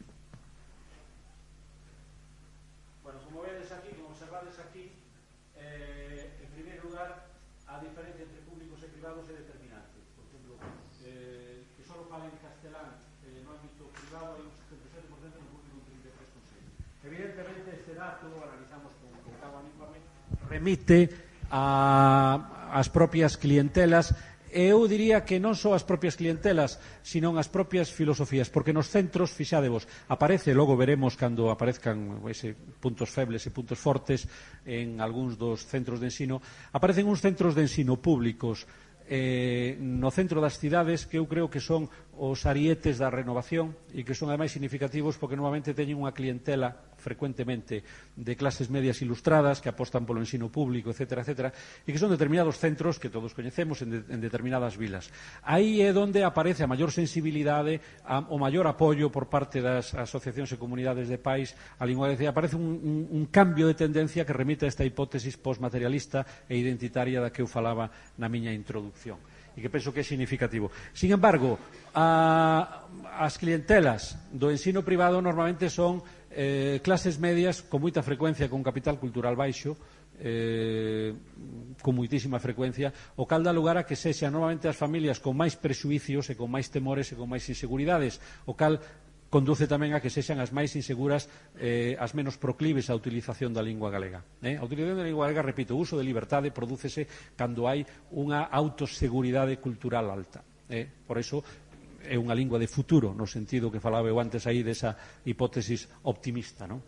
Bueno, como vedes aquí, como observades aquí, eh, en primer lugar, a diferencia entre públicos e privados é determinante. Por exemplo, eh, que só falen castelán eh, no ámbito privado hai un setenta e sete por ciento, no público un trinta e tres por ciento. Evidentemente, este dato, lo analizamos con, con cada informe, remite a, as propias clientelas. E eu diría que non só as propias clientelas, sino as propias filosofías, porque nos centros, fixádevos, aparece, logo veremos cando aparezcan ese puntos febles e puntos fortes en algúns dos centros de ensino, aparecen uns centros de ensino públicos eh, no centro das cidades que eu creo que son os arietes da renovación e que son ademais significativos porque normalmente teñen unha clientela frecuentemente de clases medias ilustradas que apostan polo ensino público, etcétera, etcétera, e que son determinados centros que todos coñecemos en, de, en determinadas vilas. Aí é onde aparece a maior sensibilidade, a, o maior apoio por parte das asociacións e comunidades de pais a lingua galega. Aparece un, un, un cambio de tendencia que remite a esta hipótesis postmaterialista e identitaria da que eu falaba na miña introducción, e que penso que é significativo. Sin embargo, a, as clientelas do ensino privado normalmente son eh, clases medias con moita frecuencia, con capital cultural baixo, eh, con moitísima frecuencia, o cal dá lugar a que sexan normalmente as familias con máis prexuicios e con máis temores e con máis inseguridades, o cal conduce tamén a que sexan as máis inseguras, eh, as menos proclives á utilización da lingua galega. Eh? A utilización da lingua galega, repito, o uso de liberdade prodúcese cando hai unha autoseguridade cultural alta. Eh? Por iso é unha lingua de futuro, no sentido que falaba eu antes aí desa hipótesis optimista. ¿No?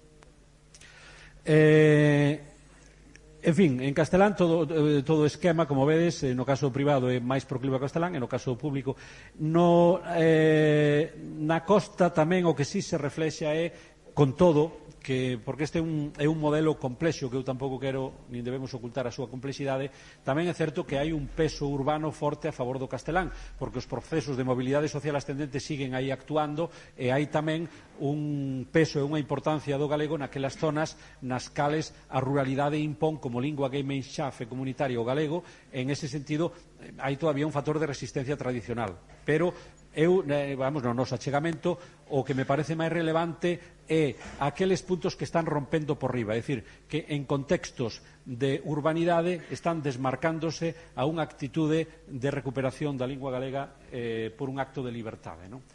Eh... En fin, en castelán todo todo esquema, como vedes, no caso privado é máis proclive ao castelán e no caso público. No, eh, na costa tamén o que sí se reflexa é, con todo, que, porque este é un, é un modelo complexo que eu tampouco quero, nin debemos ocultar a súa complexidade, tamén é certo que hai un peso urbano forte a favor do castelán, porque os procesos de mobilidade social ascendente siguen aí actuando e hai tamén un peso e unha importancia do galego naquelas zonas nas cales a ruralidade impón como lingua gemeinschaft e comunitaria o galego. En ese sentido hai todavía un factor de resistencia tradicional, pero eu, vamos, no noso achegamento, o que me parece máis relevante é aqueles puntos que están rompendo por riba, é dicir, que en contextos de urbanidade están desmarcándose a unha actitude de recuperación da lingua galega eh, por un acto de liberdade, non?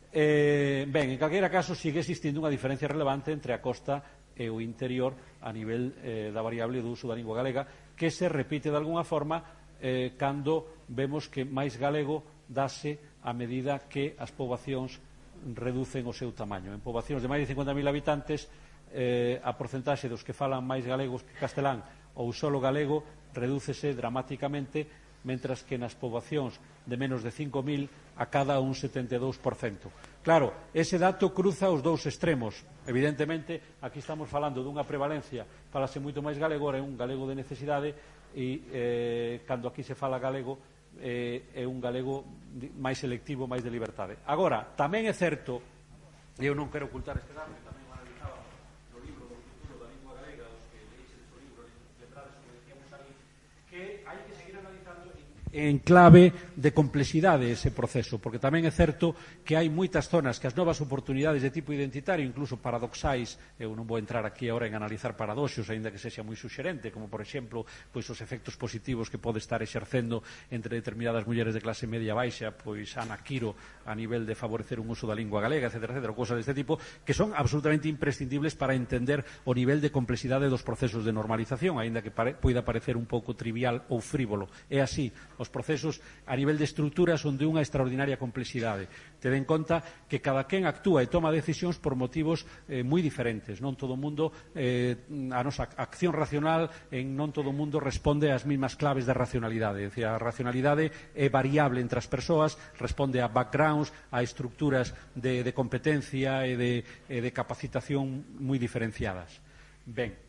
Eh, ben, en calquera caso, sigue existindo unha diferencia relevante entre a costa e o interior a nivel eh, da variable do uso da lingua galega, que se repite de alguna forma eh, cando vemos que máis galego dase a medida que as poboacións reducen o seu tamaño. En poboacións de máis de cincuenta mil habitantes, eh, a porcentaxe dos que falan máis galegos que castelán ou solo galego redúcese dramáticamente, mentras que nas poboacións de menos de cinco mil a cada un setenta e dous por cento. Claro, ese dato cruza os dous extremos. Evidentemente, aquí estamos falando dunha prevalencia, falase moito máis galego, é un galego de necesidade, e eh, cando aquí se fala galego eh, é un galego máis selectivo, máis de liberdade. Agora, tamén é certo, e eu non quero ocultar este dato, que tamén o analizaba no libro do futuro da lingua galega, os que leíses o libro, lembrades o que decíamos aquí, que hai que seguir analizando en clave de complexidade ese proceso, porque tamén é certo que hai moitas zonas que as novas oportunidades de tipo identitario, incluso paradoxais, eu non vou entrar aquí agora en analizar paradoxos, aínda que sexa moi suxerente, como por exemplo pois os efectos positivos que pode estar exercendo entre determinadas mulleres de clase media baixa, pois Ana Quiro a nivel de favorecer un uso da lingua galega, etcétera, etcétera, cosas deste tipo que son absolutamente imprescindibles para entender o nivel de complexidade dos procesos de normalización, aínda que pare, poida parecer un pouco trivial ou frívolo. É así. Os procesos a nivel de estrutura son de unha extraordinaria complexidade. Ten en conta que cada quen actúa e toma decisións por motivos eh, moi diferentes. Non todo o mundo, eh, a nosa acción racional, en non todo o mundo responde ás mesmas claves de racionalidade. É dicir, a racionalidade é variable entre as persoas, responde a backgrounds, a estructuras de, de competencia e de, e de capacitación moi diferenciadas. Ben.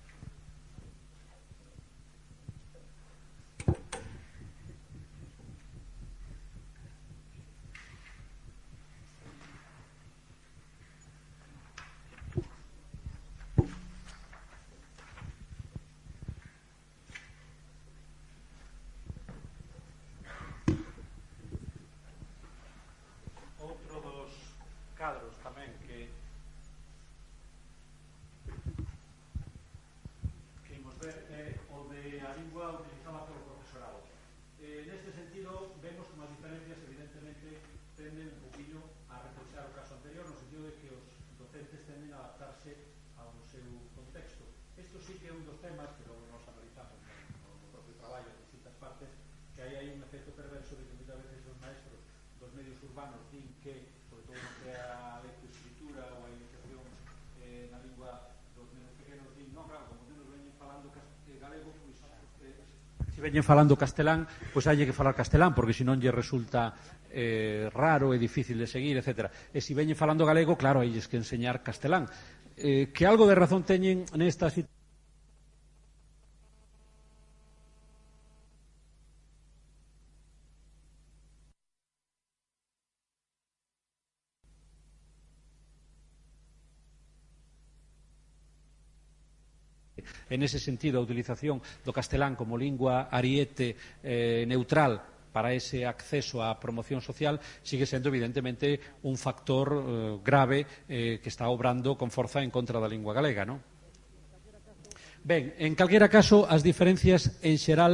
Cadros tamén que que imos ver é o de a lingua utilizada polo profesorado. Eh, neste sentido, vemos como as diferencias evidentemente tenden un poquinho a reforzar o caso anterior, no sentido de que os docentes tenden a adaptarse ao seu contexto. Isto sí que é un dos temas que logo nos analizamos no, no propio traballo de distintas partes, que aí hai un efecto perverso de que muitas veces os maestros dos medios urbanos din que, sobre todo no que a lectoescritura ou a iniciación eh, na lingua dos menos pequenos, din, non, claro, como nos veñen falando galego, pois eh, se veñen falando castelán, pois hai que falar castelán, porque senón lle resulta eh, raro e difícil de seguir, etcétera. E se veñen falando galego, claro, hai que enseñar castelán. eh, que algo de razón teñen nesta situación. En ese sentido, a utilización do castelán como lingua ariete eh, neutral para ese acceso á promoción social sigue sendo evidentemente un factor eh, grave eh, que está obrando con forza en contra da lingua galega, non? Ben, en calquera caso, as diferencias en xeral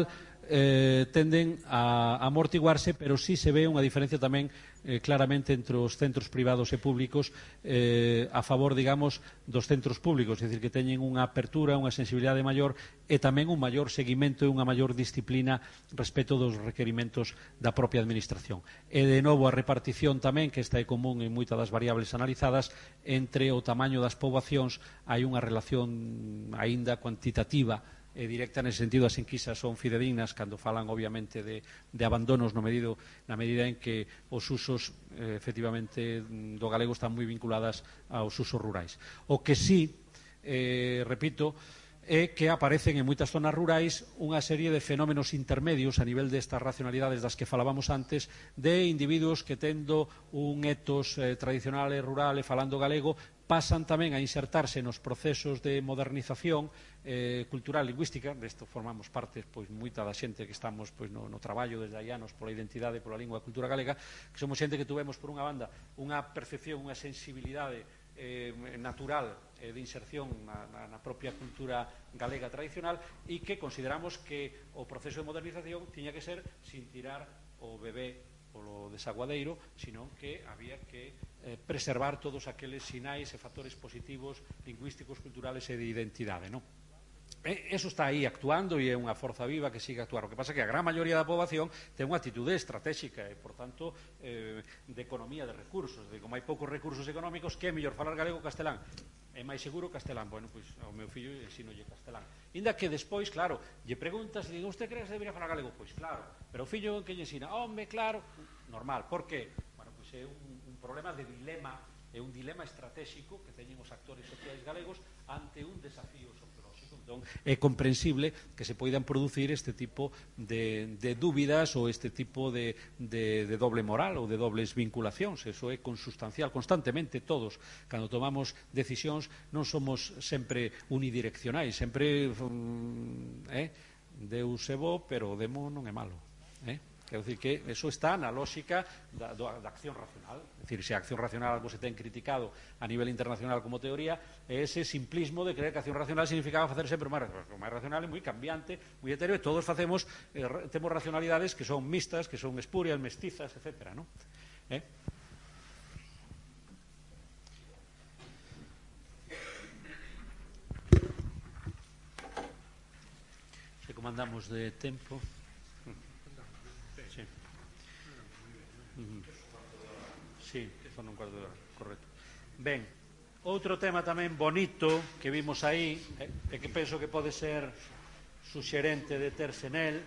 eh, tenden a amortiguarse, pero sí se ve unha diferencia tamén eh, claramente entre os centros privados e públicos eh, a favor, digamos, dos centros públicos, é dicir, que teñen unha apertura, unha sensibilidade maior e tamén un maior seguimento e unha maior disciplina respecto dos requerimentos da propia administración. E, de novo, a repartición tamén, que esta é común en moitas das variables analizadas, entre o tamaño das poboacións hai unha relación aínda cuantitativa e directa nese sentido. As enquisas son fidedignas cando falan obviamente de, de abandonos no medido, na medida en que os usos eh, efectivamente do galego están moi vinculadas aos usos rurais. O que sí, eh, repito, é que aparecen en moitas zonas rurais unha serie de fenómenos intermedios a nivel destas racionalidades das que falábamos antes, de individuos que tendo un etos eh, tradicional e rural e falando galego pasan tamén a insertarse nos procesos de modernización eh, cultural lingüística. Desto formamos parte pois, moita da xente que estamos pois, no, no traballo desde hai anos pola identidade, pola lingua e cultura galega, que somos xente que tuvemos por unha banda unha percepción, unha sensibilidade eh, natural eh, de inserción na, na, na propia cultura galega tradicional e que consideramos que o proceso de modernización tiña que ser sin tirar o bebé polo desaguadeiro, sino que había que eh, preservar todos aqueles sinais e factores positivos lingüísticos, culturales e de identidade, non? E eso está aí actuando e é unha forza viva que sigue a actuar. O que pasa é que a gran maioría da poboación ten unha actitude estratégica e, por tanto, eh, de economía de recursos. De como hai poucos recursos económicos, que é mellor falar galego ou castelán? É máis seguro castelán. Bueno, pois ao meu fillo ensinolle castelán. Inda que despois, claro, lle preguntas e digo, usted cree que se debería falar galego? Pois claro, pero o fillo que lle ensina, home, claro, normal. Por que? Bueno, pois é un, un problema de dilema, é un dilema estratégico que teñen os actores sociais galegos ante un desafío sociolóxico. Entón, é comprensible que se poidan producir este tipo de, de dúbidas ou este tipo de, de, de doble moral ou de dobles vinculacións. Eso é consustancial constantemente. Todos, cando tomamos decisións, non somos sempre unidireccionais, sempre eh, Deus é bo, pero o demo non é malo, eh? Quero dicir que eso está na lógica da, da acción racional. É dicir, se a acción racional algo se ten criticado a nivel internacional como teoría, é ese simplismo de creer que a acción racional significaba facer sempre máis, máis racional é moi cambiante, moi etéreo, e todos facemos, eh, temos racionalidades que son mixtas, que son espurias, mestizas, etcétera, non? Eh? Se comandamos de tempo. Sí, son un cuarto de hora, correcto. Ben, outro tema tamén bonito que vimos aí e que penso que pode ser suxerente de terse nel.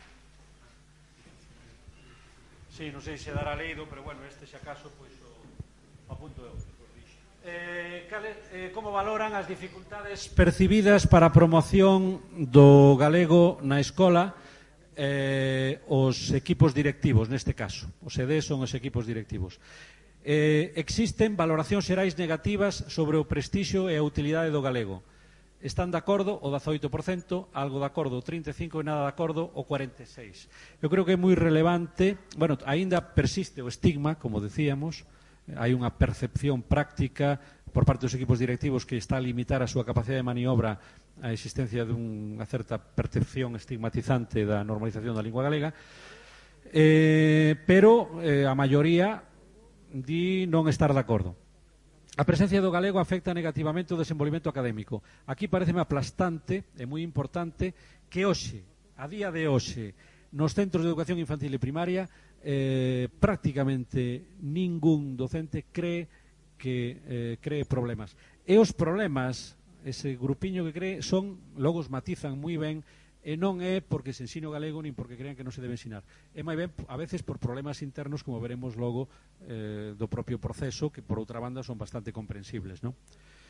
Sí, non sei se dará leído, pero bueno, este xa caso pois o apunto eu. Eh, cale, eh, como valoran as dificultades percibidas para a promoción do galego na escola? Eh, os equipos directivos, neste caso os E D son os equipos directivos. Eh, existen valoracións xerais negativas sobre o prestixio e a utilidade do galego. Están de acordo o dezaoito por cento, algo de acordo o trinta e cinco por cento e nada de acordo o cuarenta e seis por cento. Eu creo que é moi relevante. Bueno, aínda persiste o estigma, como decíamos, hai unha percepción práctica por parte dos equipos directivos que está a limitar a súa capacidade de maniobra a existencia dunha certa percepción estigmatizante da normalización da lingua galega, eh, pero eh, a maioría di non estar de acordo. A presencia do galego afecta negativamente o desenvolvimento académico. Aquí pareceme aplastante e moi importante que hoxe, a día de hoxe, nos centros de educación infantil e primaria eh, prácticamente ningún docente cree que eh, cree problemas. E os problemas, ese grupiño que cree, son, logo os matizan moi ben, e non é porque se ensine o galego nin porque crean que non se debe ensinar. É máis ben, a veces, por problemas internos, como veremos logo, eh, do propio proceso, que, por outra banda, son bastante comprensibles, non?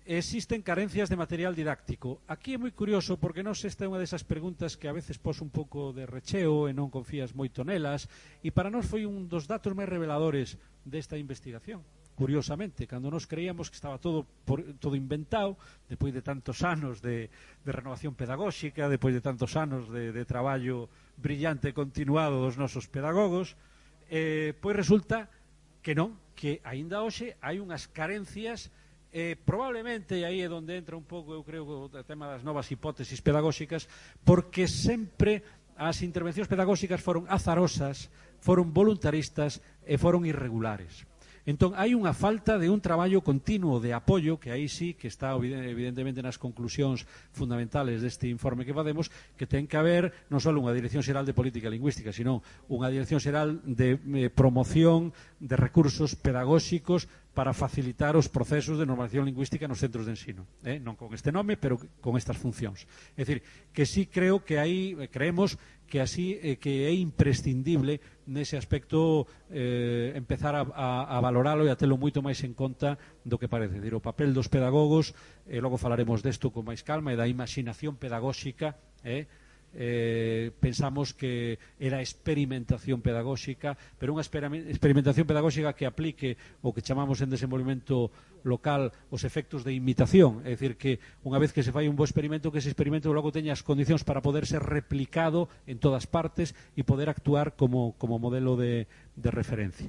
existen carencias de material didáctico. Aquí é moi curioso porque nos esta é unha desas preguntas que a veces pos un pouco de recheo e non confías moito nelas, e para nós foi un dos datos máis reveladores desta investigación. Curiosamente, cando nos creíamos que estaba todo por, todo inventado, depois de tantos anos de, de renovación pedagóxica, depois de tantos anos de, de traballo brillante e continuado dos nosos pedagogos, eh, pois resulta que non, que aínda hoxe hai unhas carencias. Eh, probablemente, e aí é onde entra un pouco, eu creo, o tema das novas hipótesis pedagóxicas, porque sempre as intervencións pedagóxicas foron azarosas, foron voluntaristas e foron irregulares. Entón, hai unha falta de un traballo continuo de apoio, que aí sí que está evidentemente nas conclusións fundamentales deste informe que facemos, que ten que haber non só unha Dirección Xeral de Política Lingüística, sino unha Dirección Xeral de eh, promoción de recursos pedagóxicos para facilitar os procesos de normalización lingüística nos centros de ensino, eh? non con este nome, pero con estas funcións. É dicir, que sí creo que aí, creemos que así eh, que é imprescindible nese aspecto eh, empezar a, a, a valoralo e a telo moito máis en conta do que parece. Dir, o papel dos pedagogos, e eh, logo falaremos desto con máis calma, e da imaginación pedagóxica, eh? Eh, pensamos que era experimentación pedagóxica, pero unha experimentación pedagóxica que aplique o que chamamos en desenvolvemento local os efectos de imitación, é dicir, que unha vez que se fai un bo experimento, que ese experimento logo teña as condicións para poder ser replicado en todas partes e poder actuar como, como modelo de, de referencia.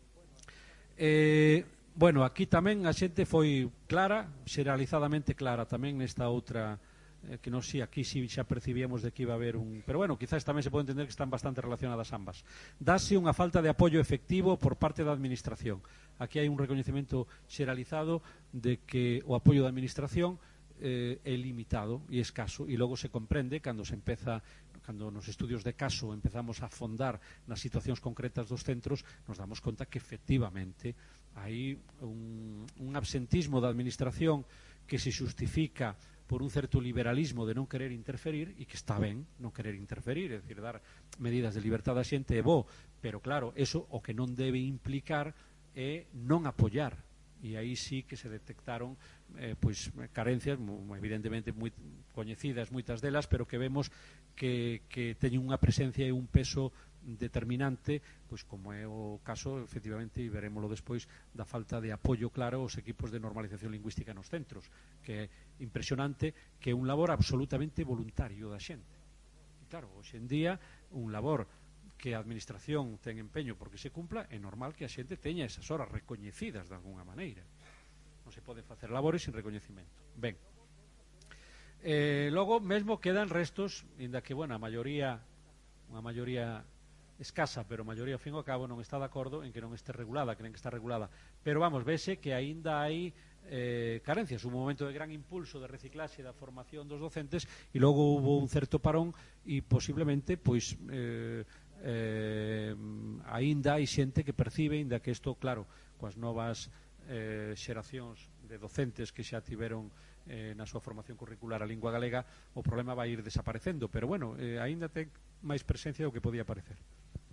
Eh, bueno, aquí tamén a xente foi clara, xeralizadamente clara tamén nesta outra eh, que non si aquí si xa percibíamos de que iba a haber un... Pero bueno, quizás tamén se pode entender que están bastante relacionadas ambas. Dase unha falta de apoio efectivo por parte da Administración. Aquí hai un recoñecemento xeralizado de que o apoio da Administración eh, é limitado e escaso, e logo se comprende cando se empeza, cando nos estudios de caso empezamos a fondar nas situacións concretas dos centros, nos damos conta que efectivamente hai un, un absentismo da Administración que se xustifica por un certo liberalismo de non querer interferir, e que está ben non querer interferir, é dicir, dar medidas de libertad a xente é bo, pero claro, eso o que non debe implicar é non apoiar, e aí sí que se detectaron eh, pois, carencias evidentemente moi coñecidas moitas delas, pero que vemos que, que teñen unha presencia e un peso determinante, pois como é o caso efectivamente, e verémoslo despois, da falta de apoio claro aos equipos de normalización lingüística nos centros, que é impresionante, que é un labor absolutamente voluntario da xente. E claro, hoxe en día un labor que a Administración ten empeño porque se cumpla, é normal que a xente teña esas horas recoñecidas de alguna maneira. Non se pode facer labores sin recoñecimento. Ben, eh, logo mesmo quedan restos, inda que, bueno, a maioría unha maioría escasa, pero a maioría ao fin e ao cabo non está de acordo en que non este regulada, que non está regulada, pero vamos, vese que aínda hai eh, carencias, un momento de gran impulso de reciclaxe da formación dos docentes, e logo hubo un certo parón, e posiblemente pois eh, eh, aínda hai xente que percibe, aínda que isto, claro, coas novas eh, xeracións de docentes que xa tiveron eh, na súa formación curricular a lingua galega, o problema vai ir desaparecendo, pero bueno, eh, aínda ten máis presencia do que podía parecer.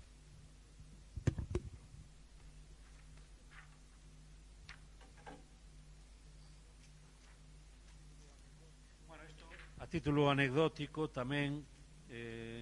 Bueno, isto a título anecdótico tamén eh,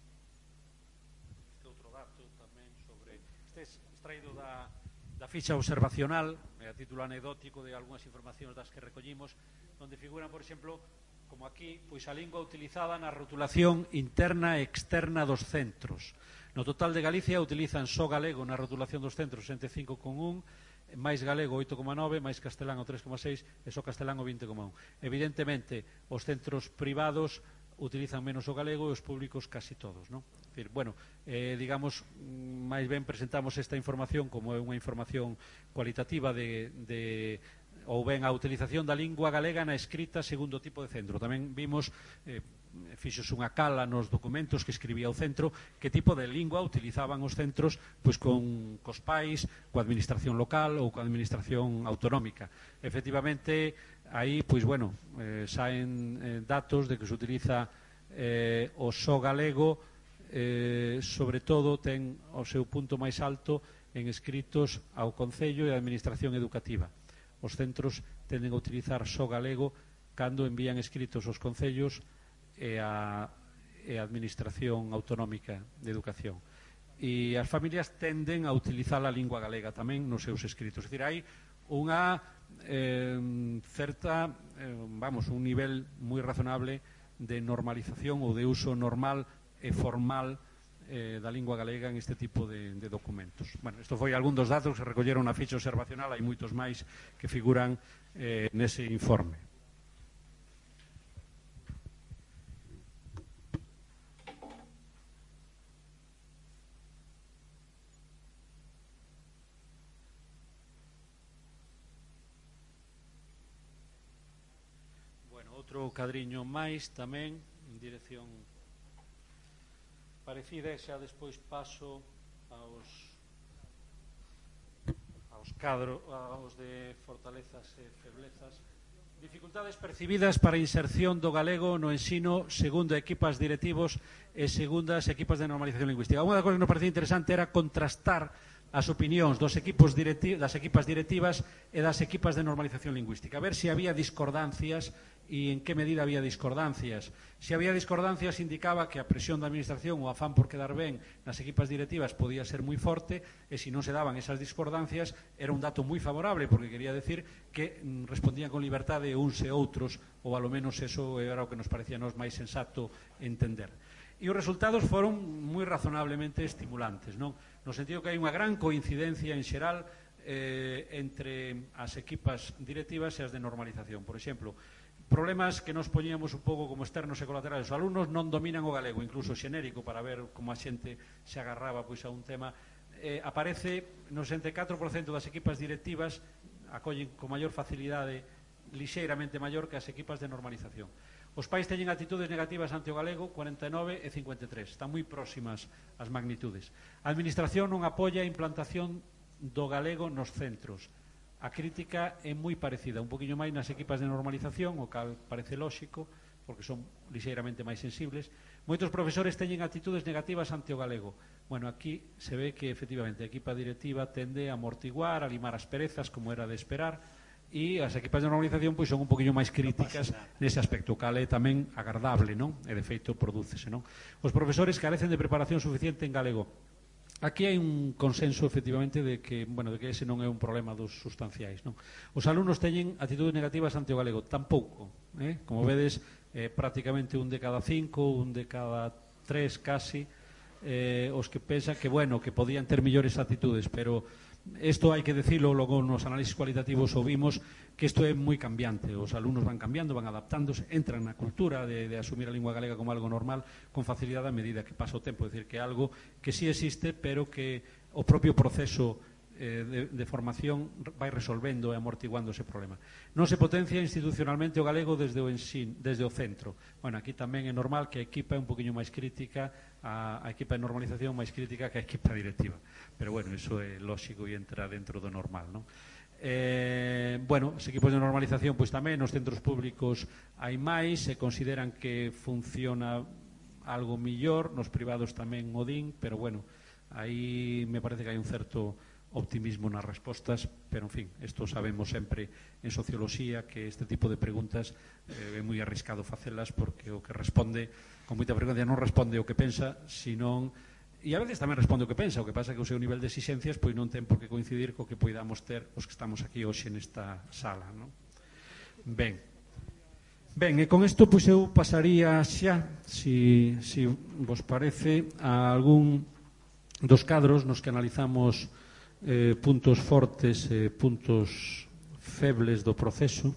este outro dato tamén sobre este extraído da, da ficha observacional, eh, a título anecdótico de algunhas informacións das que recollimos, onde figuran, por exemplo, como aquí, pois a lingua utilizada na rotulación interna e externa dos centros. No total de Galicia utilizan só galego na rotulación dos centros xente cinco coma un, máis galego oito coma nove, máis castelán o tres coma seis e só castelán o vinte coma un. Evidentemente, os centros privados utilizan menos o galego e os públicos casi todos, non? É dicir, bueno, eh, digamos, máis ben presentamos esta información como é unha información cualitativa de... de ou ben a utilización da lingua galega na escrita segundo tipo de centro. Tamén vimos, eh, fixos unha cala nos documentos que escribía o centro, que tipo de lingua utilizaban os centros pois con cos pais, coa administración local ou coa administración autonómica. Efectivamente, aí, pois bueno, eh, saen eh, datos de que se utiliza eh, o só galego, eh, sobre todo ten o seu punto máis alto en escritos ao Concello e a administración educativa. os centros tenden a utilizar só galego cando envían escritos aos concellos e a, e a Administración Autonómica de Educación. E as familias tenden a utilizar a lingua galega tamén nos seus escritos. É dicir, hai unha eh, certa, eh, vamos, un nivel moi razonable de normalización ou de uso normal e formal eh, da lingua galega en este tipo de, de documentos. Bueno, isto foi algún dos datos que se recolleron na ficha observacional, hai moitos máis que figuran eh, nese informe. Outro cadriño máis tamén en dirección parecida, e xa despois paso aos aos cadros, aos de fortalezas e feblezas. Dificultades percibidas para a inserción do galego no ensino segundo equipas directivos e segundas equipas de normalización lingüística. Unha das cousas que nos parecía interesante era contrastar as opinións dos equipos das equipas directivas e das equipas de normalización lingüística, a ver se había discordancias e en que medida había discordancias. Se había discordancias indicaba que a presión da Administración ou afán por quedar ben nas equipas directivas podía ser moi forte, e se non se daban esas discordancias era un dato moi favorable, porque quería decir que mm, respondían con liberdade uns e outros, ou alo menos eso era o que nos parecía nos máis sensato entender. E os resultados foron moi razonablemente estimulantes, non? No sentido que hai unha gran coincidencia en xeral eh, entre as equipas directivas e as de normalización. Por exemplo, problemas que nos poñíamos un pouco como externos e colaterales. Os alumnos non dominan o galego, incluso xenérico, para ver como a xente se agarraba pois a un tema. Eh, aparece no sesenta e catro por cento das equipas directivas, acollen con maior facilidade, lixeiramente maior que as equipas de normalización. Os pais teñen actitudes negativas ante o galego, cuarenta e nove e cincuenta e tres. Están moi próximas as magnitudes. A Administración non apoia a implantación do galego nos centros. A crítica é moi parecida, un poquinho máis nas equipas de normalización, o cal parece lóxico, porque son lixeiramente máis sensibles. Moitos profesores teñen actitudes negativas ante o galego. Bueno, aquí se ve que efectivamente a equipa directiva tende a amortiguar, a limar as perezas, como era de esperar, e as equipas de normalización pois son un poquinho máis críticas nese aspecto, o cal é tamén agardable, non? E de feito prodúcese, non? Os profesores carecen de preparación suficiente en galego. Aquí hai un consenso, efectivamente, de que, bueno, de que ese non é un problema dos sustanciais, non? Os alumnos teñen actitudes negativas ante o galego, tampouco, eh? Como vedes, eh, prácticamente un de cada cinco, un de cada tres, casi, eh, os que pensan que, bueno, que podían ter millores actitudes, pero isto hai que decirlo, logo nos análisis cualitativos o vimos que isto é moi cambiante, os alumnos van cambiando, van adaptándose, entran na cultura de, de asumir a lingua galega como algo normal con facilidade a medida que pasa o tempo, é dicir, que é algo que sí existe, pero que o propio proceso eh, de, de formación vai resolvendo e amortiguando ese problema. Non se potencia institucionalmente o galego desde o ensino, desde o centro. Bueno, aquí tamén é normal que a equipa é un poquinho máis crítica, a, a equipa de normalización máis crítica que a equipa directiva. Pero bueno, iso é lógico e entra dentro do normal, non? Eh, bueno, os equipos de normalización pois tamén nos centros públicos hai máis, se consideran que funciona algo millor, nos privados tamén o din, pero bueno, aí me parece que hai un certo optimismo nas respostas, pero en fin, isto sabemos sempre en socioloxía que este tipo de preguntas eh, é moi arriscado facelas, porque o que responde con moita frecuencia non responde o que pensa, senón, e a veces tamén responde o que pensa, o que pasa que o seu nivel de exixencias pois non ten por que coincidir co que poidamos ter os que estamos aquí hoxe nesta sala, non? Ben, ben, e con isto pois eu pasaría xa, si, si vos parece, a algún dos cadros nos que analizamos Eh, puntos fortes e eh, puntos febles do proceso.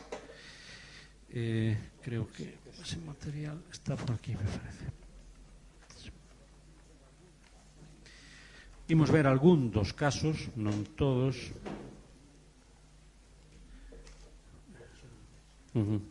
Eh, creo que ese material está por aquí, me parece. Imos ver algún dos casos, non todos. Uh-huh.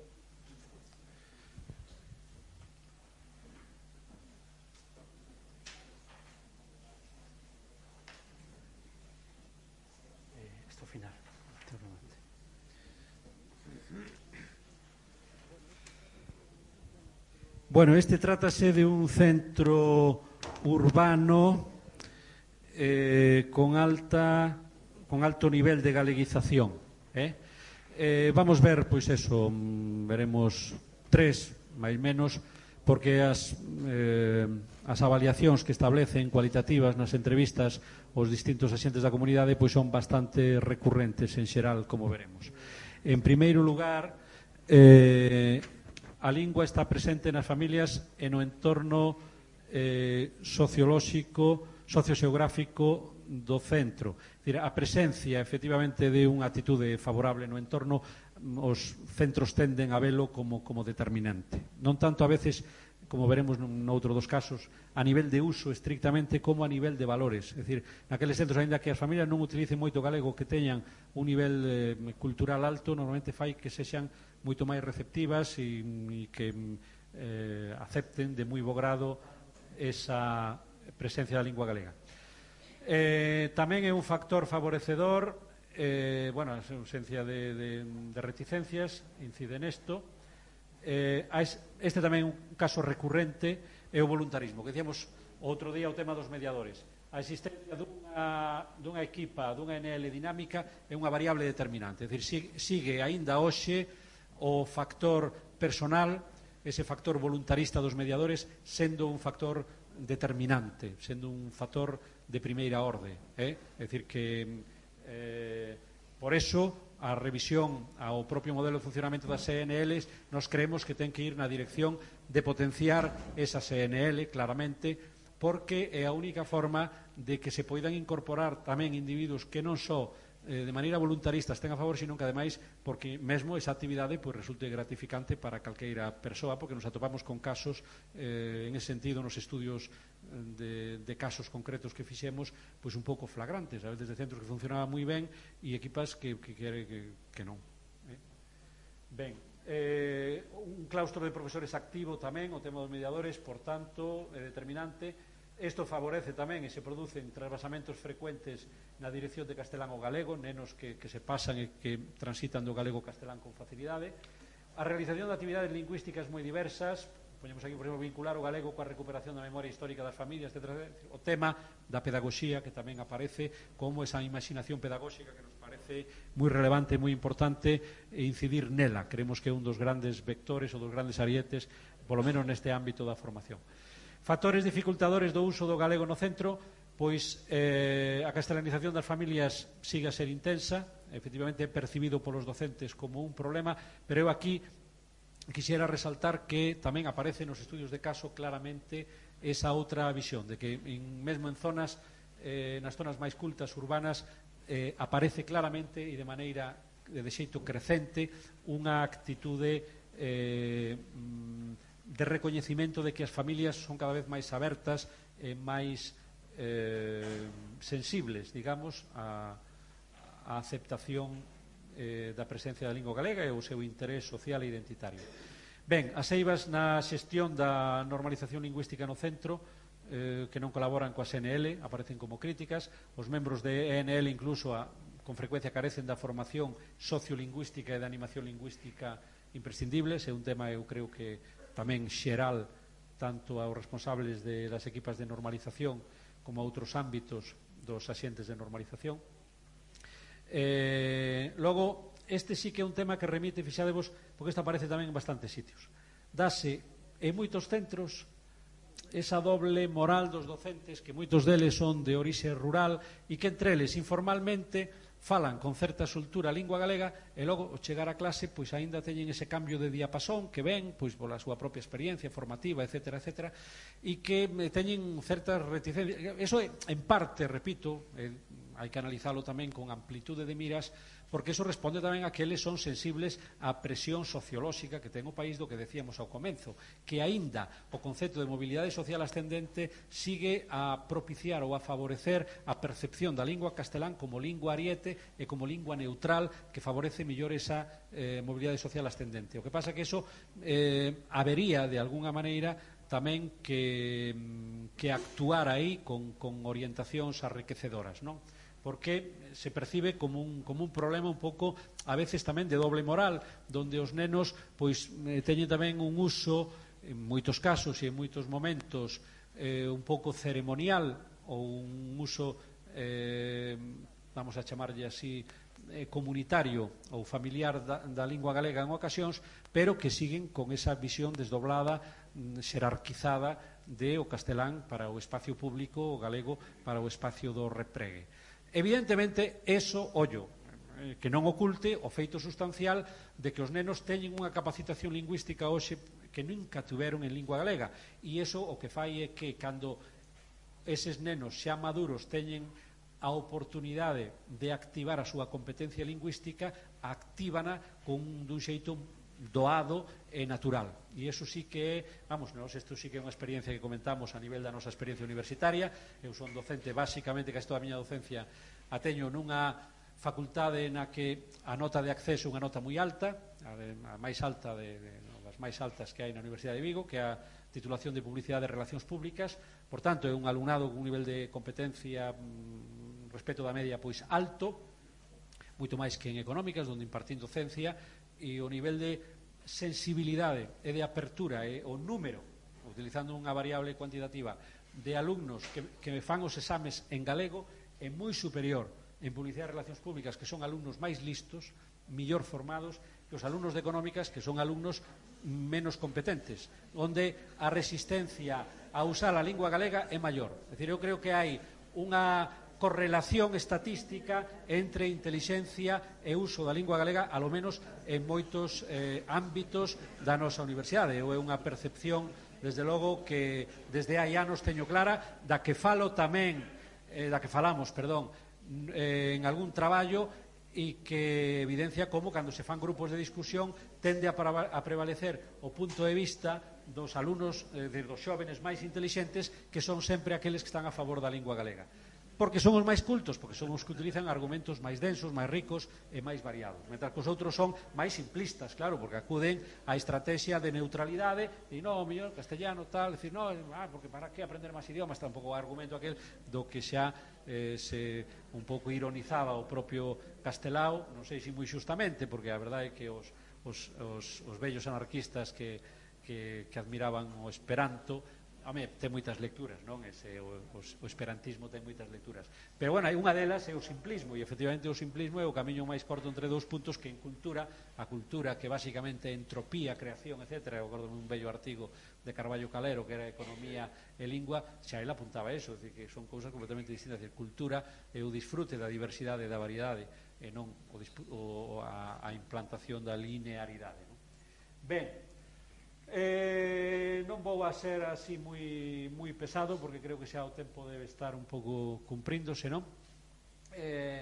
Bueno, este trátase de un centro urbano eh, con alta con alto nivel de galeguización. Eh? Eh, vamos ver, pois eso, veremos tres, máis menos, porque as, eh, as avaliacións que establecen cualitativas nas entrevistas os distintos axentes da comunidade pois son bastante recurrentes en xeral, como veremos. En primeiro lugar, eh, a lingua está presente nas familias e no entorno eh, sociolóxico, socioxeográfico do centro. A presencia, efectivamente, de unha actitude favorable no entorno, os centros tenden a velo como, como determinante. Non tanto a veces, como veremos noutro dos casos, a nivel de uso estrictamente como a nivel de valores. É dicir, naqueles centros, ainda que as familias non utilicen moito galego, que teñan un nivel eh, cultural alto, normalmente fai que sexan moito máis receptivas e, e que eh, acepten de moi bo grado esa presencia da lingua galega. Eh, tamén é un factor favorecedor, eh, bueno, a ausencia de, de, de reticencias incide nesto. Eh, este tamén é un caso recurrente, é o voluntarismo, que dicíamos outro día o tema dos mediadores. A existencia dunha, dunha equipa, dunha N L dinámica é unha variable determinante, é dicir, sigue aínda hoxe o factor personal, ese factor voluntarista dos mediadores, sendo un factor determinante, sendo un factor de primeira orde, eh? É dicir que eh, por eso a revisión ao propio modelo de funcionamento das C N Ls nos creemos que ten que ir na dirección de potenciar esa C N L claramente, porque é a única forma de que se poidan incorporar tamén individuos que non só eh, de maneira voluntarista estén a favor, sino que ademais porque mesmo esa actividade pois, resulte gratificante para calqueira persoa, porque nos atopamos con casos eh, en ese sentido nos estudios de, de casos concretos que fixemos pois un pouco flagrantes, a veces de centros que funcionaban moi ben e equipas que, que, que, que non. eh? Ben, eh, un claustro de profesores activo tamén, o tema dos mediadores, por tanto, é determinante. Isto favorece tamén e se producen trasvasamentos frecuentes na dirección de castelán ao galego, nenos que, que se pasan e que transitan do galego ao castelán con facilidade. A realización de actividades lingüísticas moi diversas, poñemos aquí, por exemplo, vincular o galego coa recuperación da memoria histórica das familias, etcétera. O tema da pedagogía, que tamén aparece como esa imaginación pedagóxica que nos parece moi relevante, moi importante, e incidir nela. Creemos que é un dos grandes vectores ou dos grandes arietes, polo menos neste ámbito da formación. Factores dificultadores do uso do galego no centro, pois eh, a castelanización das familias sigue a ser intensa, efectivamente é percibido polos docentes como un problema, pero eu aquí quixera resaltar que tamén aparece nos estudios de caso claramente esa outra visión, de que en, mesmo en zonas, eh, nas zonas máis cultas urbanas, eh, aparece claramente e de maneira, de xeito crecente, unha actitude eh, de recoñecimento de que as familias son cada vez máis abertas e máis eh, sensibles, digamos, a, a aceptación eh, da presencia da lingua galega e o seu interés social e identitario. Ben, as eivas na xestión da normalización lingüística no centro, eh, que non colaboran coa S N L, aparecen como críticas. Os membros de E N L incluso a, con frecuencia carecen da formación sociolingüística e da animación lingüística imprescindibles. É un tema, eu creo que tamén xeral tanto aos responsables de, das equipas de normalización como a outros ámbitos dos axentes de normalización. Eh, logo, este sí que é un tema que remite, fixadevos, porque isto aparece tamén en bastantes sitios. Dase en moitos centros esa doble moral dos docentes, que moitos deles son de orixe rural e que entre eles informalmente falan con certa soltura a lingua galega e logo ao chegar a clase pois aínda teñen ese cambio de diapasón que ven pois pola súa propia experiencia formativa, etcétera, etcétera, e que teñen certas reticencias. Eso é, en parte, repito, eh, hai que analizalo tamén con amplitude de miras, porque eso responde tamén a que eles son sensibles á presión sociolóxica que ten o país, do que decíamos ao comenzo, que aínda o concepto de mobilidade social ascendente sigue a propiciar ou a favorecer a percepción da lingua castelán como lingua ariete e como lingua neutral que favorece mellor esa eh, mobilidade social ascendente. O que pasa que eso eh, habería, de alguna maneira, tamén que, que actuar aí con, con orientacións enriquecedoras, non? Porque se percibe como un, como un problema un pouco, a veces tamén de doble moral, donde os nenos pois eh, teñen tamén un uso, en moitos casos e en moitos momentos, eh, un pouco ceremonial ou un uso, eh, vamos a chamarlle así, eh, comunitario ou familiar da, da lingua galega en ocasións, pero que siguen con esa visión desdoblada, xerarquizada de o castelán para o espacio público, o galego para o espacio do repregue. Evidentemente, eso, ollo, que non oculte o feito sustancial de que os nenos teñen unha capacitación lingüística hoxe que nunca tiveron en lingua galega, e iso o que fai é que cando eses nenos xa maduros teñen a oportunidade de activar a súa competencia lingüística, actívana con dun xeito doado e natural. E iso sí que é, vamos, nós, isto sí que é unha experiencia que comentamos a nivel da nosa experiencia universitaria. Eu son docente, basicamente, que toda a miña docencia a teño nunha facultade na que a nota de acceso é unha nota moi alta, a, de, a máis alta de, de, no, das máis altas que hai na Universidade de Vigo, que é a titulación de Publicidade e Relacións Públicas. Por tanto, é un alumnado con un nivel de competencia mmm, respecto da media pois alto, moito máis que en económicas, onde impartín docencia, e o nivel de sensibilidade e de apertura e o número, utilizando unha variable cuantitativa, de alumnos que, que me fan os exames en galego é moi superior en Publicidade e Relacións Públicas, que son alumnos máis listos, millor formados, que os alumnos de económicas, que son alumnos menos competentes, onde a resistencia a usar a lingua galega é maior. É dicir, eu creo que hai unha correlación estatística entre intelixencia e uso da lingua galega, alo menos en moitos eh, ámbitos da nosa universidade. Ou é unha percepción, desde logo, que desde hai anos teño clara, da que falo tamén, eh, da que falamos, perdón, eh, en algún traballo, e que evidencia como, cando se fan grupos de discusión, tende a, para, a prevalecer o punto de vista dos alumnos, eh, dos xóvenes máis intelixentes, que son sempre aqueles que están a favor da lingua galega. Porque son os máis cultos, porque son os que utilizan argumentos máis densos, máis ricos e máis variados. Mentre que os outros son máis simplistas, claro, porque acuden á estrategia de neutralidade e non, mellor castellano, tal, decir, non, ah, porque para que aprender máis idiomas, tampouco o argumento aquel do que xa eh, se un pouco ironizaba o propio Castelao, non sei se moi xustamente, porque a verdade é que os, os, os, os vellos anarquistas que, que, que admiraban o Esperanto, home, ten moitas lecturas, non? Ese, o, o, o esperantismo ten moitas lecturas. Pero, bueno, hai unha delas é o simplismo, e efectivamente o simplismo é o camiño máis corto entre dous puntos, que en cultura, a cultura que basicamente é entropía, creación, etcétera. Eu acordo un bello artigo de Carballo Calero, que era Economía e Lingua, xa ele apuntaba eso, é dicir, que son cousas completamente distintas. É dicir, cultura é o disfrute da diversidade e da variedade, e non o, o, a, a implantación da linearidade, non? Ben, Eh, non vou a ser así moi, moi pesado, porque creo que xa o tempo debe estar un pouco cumpríndose, non? Eh,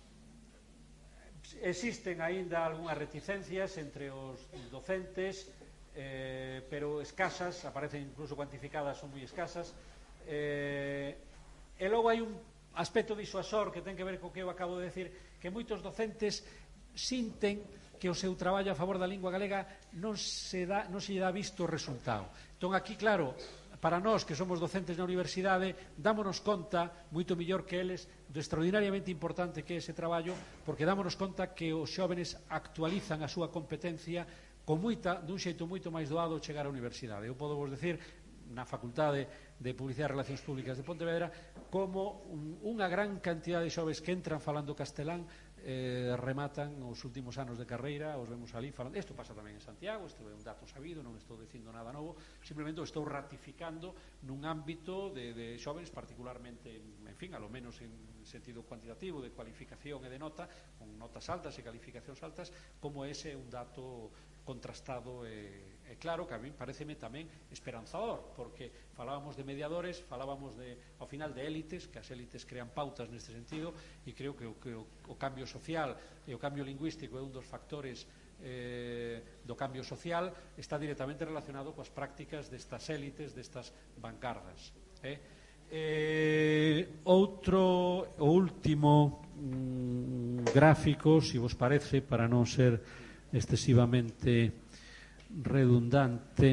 existen aínda algunhas reticencias entre os docentes, eh, pero escasas, aparecen incluso cuantificadas, son moi escasas, eh, e logo hai un aspecto disuasor que ten que ver co que eu acabo de decir, que moitos docentes sinten que o seu traballo a favor da lingua galega non se dá, non se lle dá visto o resultado. Entón, aquí, claro, para nós que somos docentes na universidade, dámonos conta, moito mellor que eles, do extraordinariamente importante que é ese traballo, porque dámonos conta que os xóvenes actualizan a súa competencia con moita, dun xeito moito máis doado chegar á universidade. Eu podo vos decir, na Facultade de Publicidade e Relacións Públicas de Pontevedra, como unha gran cantidad de xoves que entran falando castelán eh, rematan os últimos anos de carreira, os vemos ali falando. Isto pasa tamén en Santiago, isto é un dato sabido, non estou dicindo nada novo, simplemente o estou ratificando nun ámbito de, de xóvenes particularmente, en fin, a lo menos en sentido cuantitativo de cualificación e de nota, con notas altas e calificacións altas, como ese é un dato contrastado e, e claro, que a mí pareceme tamén esperanzador, porque falábamos de mediadores, falábamos de, ao final, de élites, que as élites crean pautas neste sentido, e creo que o, que o, o cambio social e o cambio lingüístico é un dos factores eh, do cambio social, está directamente relacionado coas prácticas destas élites, destas vanguardas. Eh? Eh, outro, o último mm, gráfico, se vos parece, para non ser excesivamente redundante,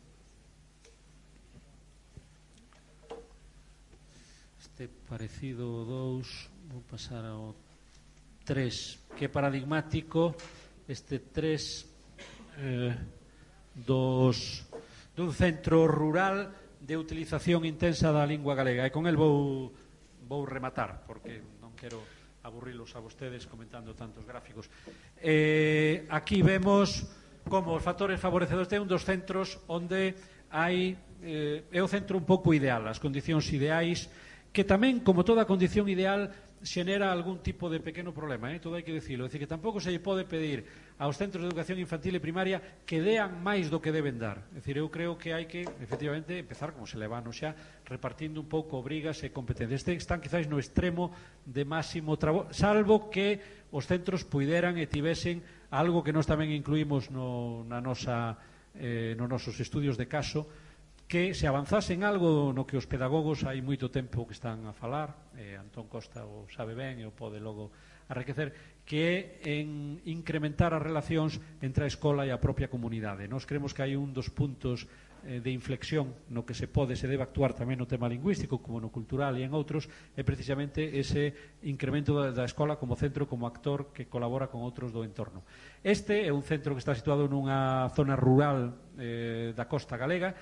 este parecido ao dous, vou pasar ao tres, que é paradigmático, este tres eh, dos dun centro rural de utilización intensa da lingua galega, e con el vou, vou rematar, porque non quero aburrilos a vostedes comentando tantos gráficos. Eh, aquí vemos como os factores favorecedores de un dos centros onde hai eh, é o centro un pouco ideal, as condicións ideais, que tamén, como toda condición ideal, xenera algún tipo de pequeno problema, eh? Todo hai que dicilo, é dicir, que tampouco se lle pode pedir aos centros de educación infantil e primaria que dean máis do que deben dar. É dicir, eu creo que hai que, efectivamente, empezar, como se levano xa, repartindo un pouco obrigas e competencias. Este están quizás no extremo de máximo traballo, salvo que os centros puideran e tivesen algo que nós tamén incluímos no, na nosa, eh, nos nosos estudios de caso, que se avanzase en algo no que os pedagogos hai moito tempo que están a falar, eh, Antón Costa o sabe ben e o pode logo enriquecer, que é en incrementar as relacións entre a escola e a propia comunidade. Nós creemos que hai un dos puntos eh, de inflexión no que se pode, se debe actuar tamén no tema lingüístico como no cultural e en outros, é precisamente ese incremento da, da escola como centro, como actor que colabora con outros do entorno. Este é un centro que está situado nunha zona rural eh, da costa galega.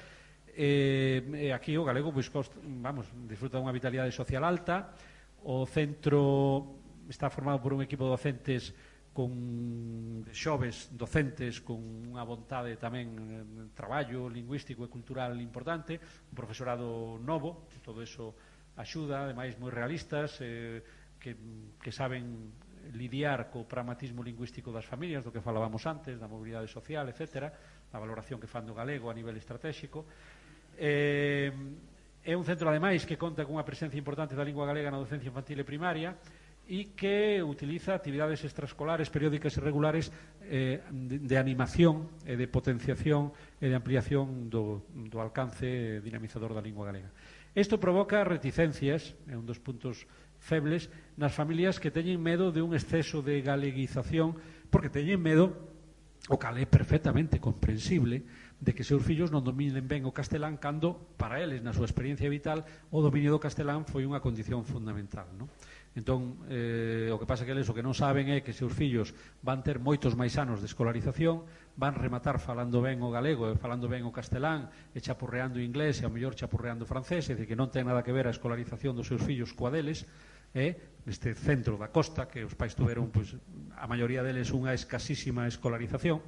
Eh, aquí o galego pois, costa, vamos, disfruta dunha vitalidade social alta. O centro está formado por un equipo de docentes con de xoves docentes con unha vontade tamén de traballo lingüístico e cultural importante, un profesorado novo, todo eso axuda, ademais moi realistas, eh, que, que saben lidiar co pragmatismo lingüístico das familias, do que falábamos antes, da mobilidade social, etcétera, a valoración que fan do galego a nivel estratégico. Eh, é un centro, ademais, que conta cunha presencia importante da lingua galega na docencia infantil e primaria e que utiliza actividades extraescolares periódicas e regulares eh, de, de animación e de potenciación e de ampliación do, do alcance dinamizador da lingua galega. Isto provoca reticencias, é un dos puntos febles, nas familias que teñen medo de un exceso de galeguización, porque teñen medo, o cal é perfectamente comprensible, de que seus fillos non dominen ben o castelán cando, para eles, na súa experiencia vital, o dominio do castelán foi unha condición fundamental, non? Entón, eh, o que pasa que eles o que non saben é que seus fillos van ter moitos máis anos de escolarización, van rematar falando ben o galego e falando ben o castelán e chapurreando inglés e ao mellor chapurreando francés, é dicir, que non ten nada que ver a escolarización dos seus fillos coa deles, eh, neste centro da costa, que os pais tuveron, pois, a maioría deles unha escasísima escolarización,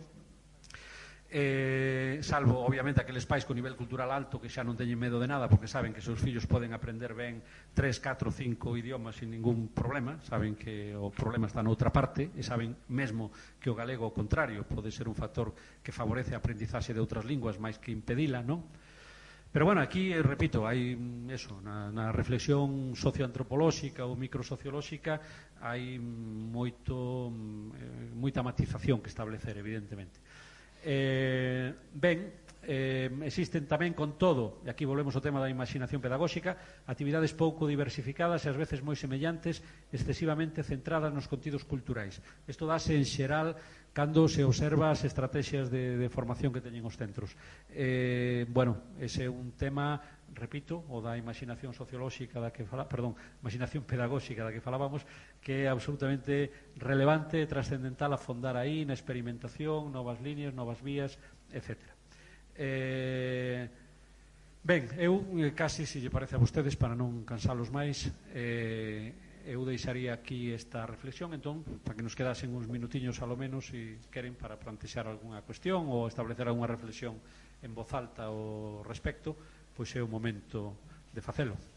Eh, salvo, obviamente, aqueles pais con nivel cultural alto que xa non teñen medo de nada porque saben que seus fillos poden aprender ben tres, catro, cinco idiomas sin ningún problema, saben que o problema está noutra parte e saben mesmo que o galego, ao contrario, pode ser un factor que favorece a aprendizaxe de outras linguas máis que impedila, non? Pero, bueno, aquí, repito, hai eso, na, na reflexión socioantropolóxica ou microsociolóxica hai moito, eh, moita matización que establecer, evidentemente. Eh, ben, eh, existen tamén con todo, e aquí volvemos ao tema da imaginación pedagóxica, actividades pouco diversificadas e ás veces moi semellantes, excesivamente centradas nos contidos culturais. Isto dáse en xeral cando se observa as estrategias de, de formación que teñen os centros. Eh, bueno, ese é un tema, repito, o da imaginación sociolóxica da que fala, perdón, imaginación pedagóxica da que falábamos, que é absolutamente relevante e trascendental afondar aí na experimentación, novas líneas, novas vías, etcétera. Eh, ben, eu casi, se lle parece a vostedes, para non cansalos máis, eh, eu deixaría aquí esta reflexión, entón, para que nos quedasen uns minutiños alo menos, se queren, para plantexar algunha cuestión ou establecer algunha reflexión en voz alta ao respecto, pois é o momento de facelo.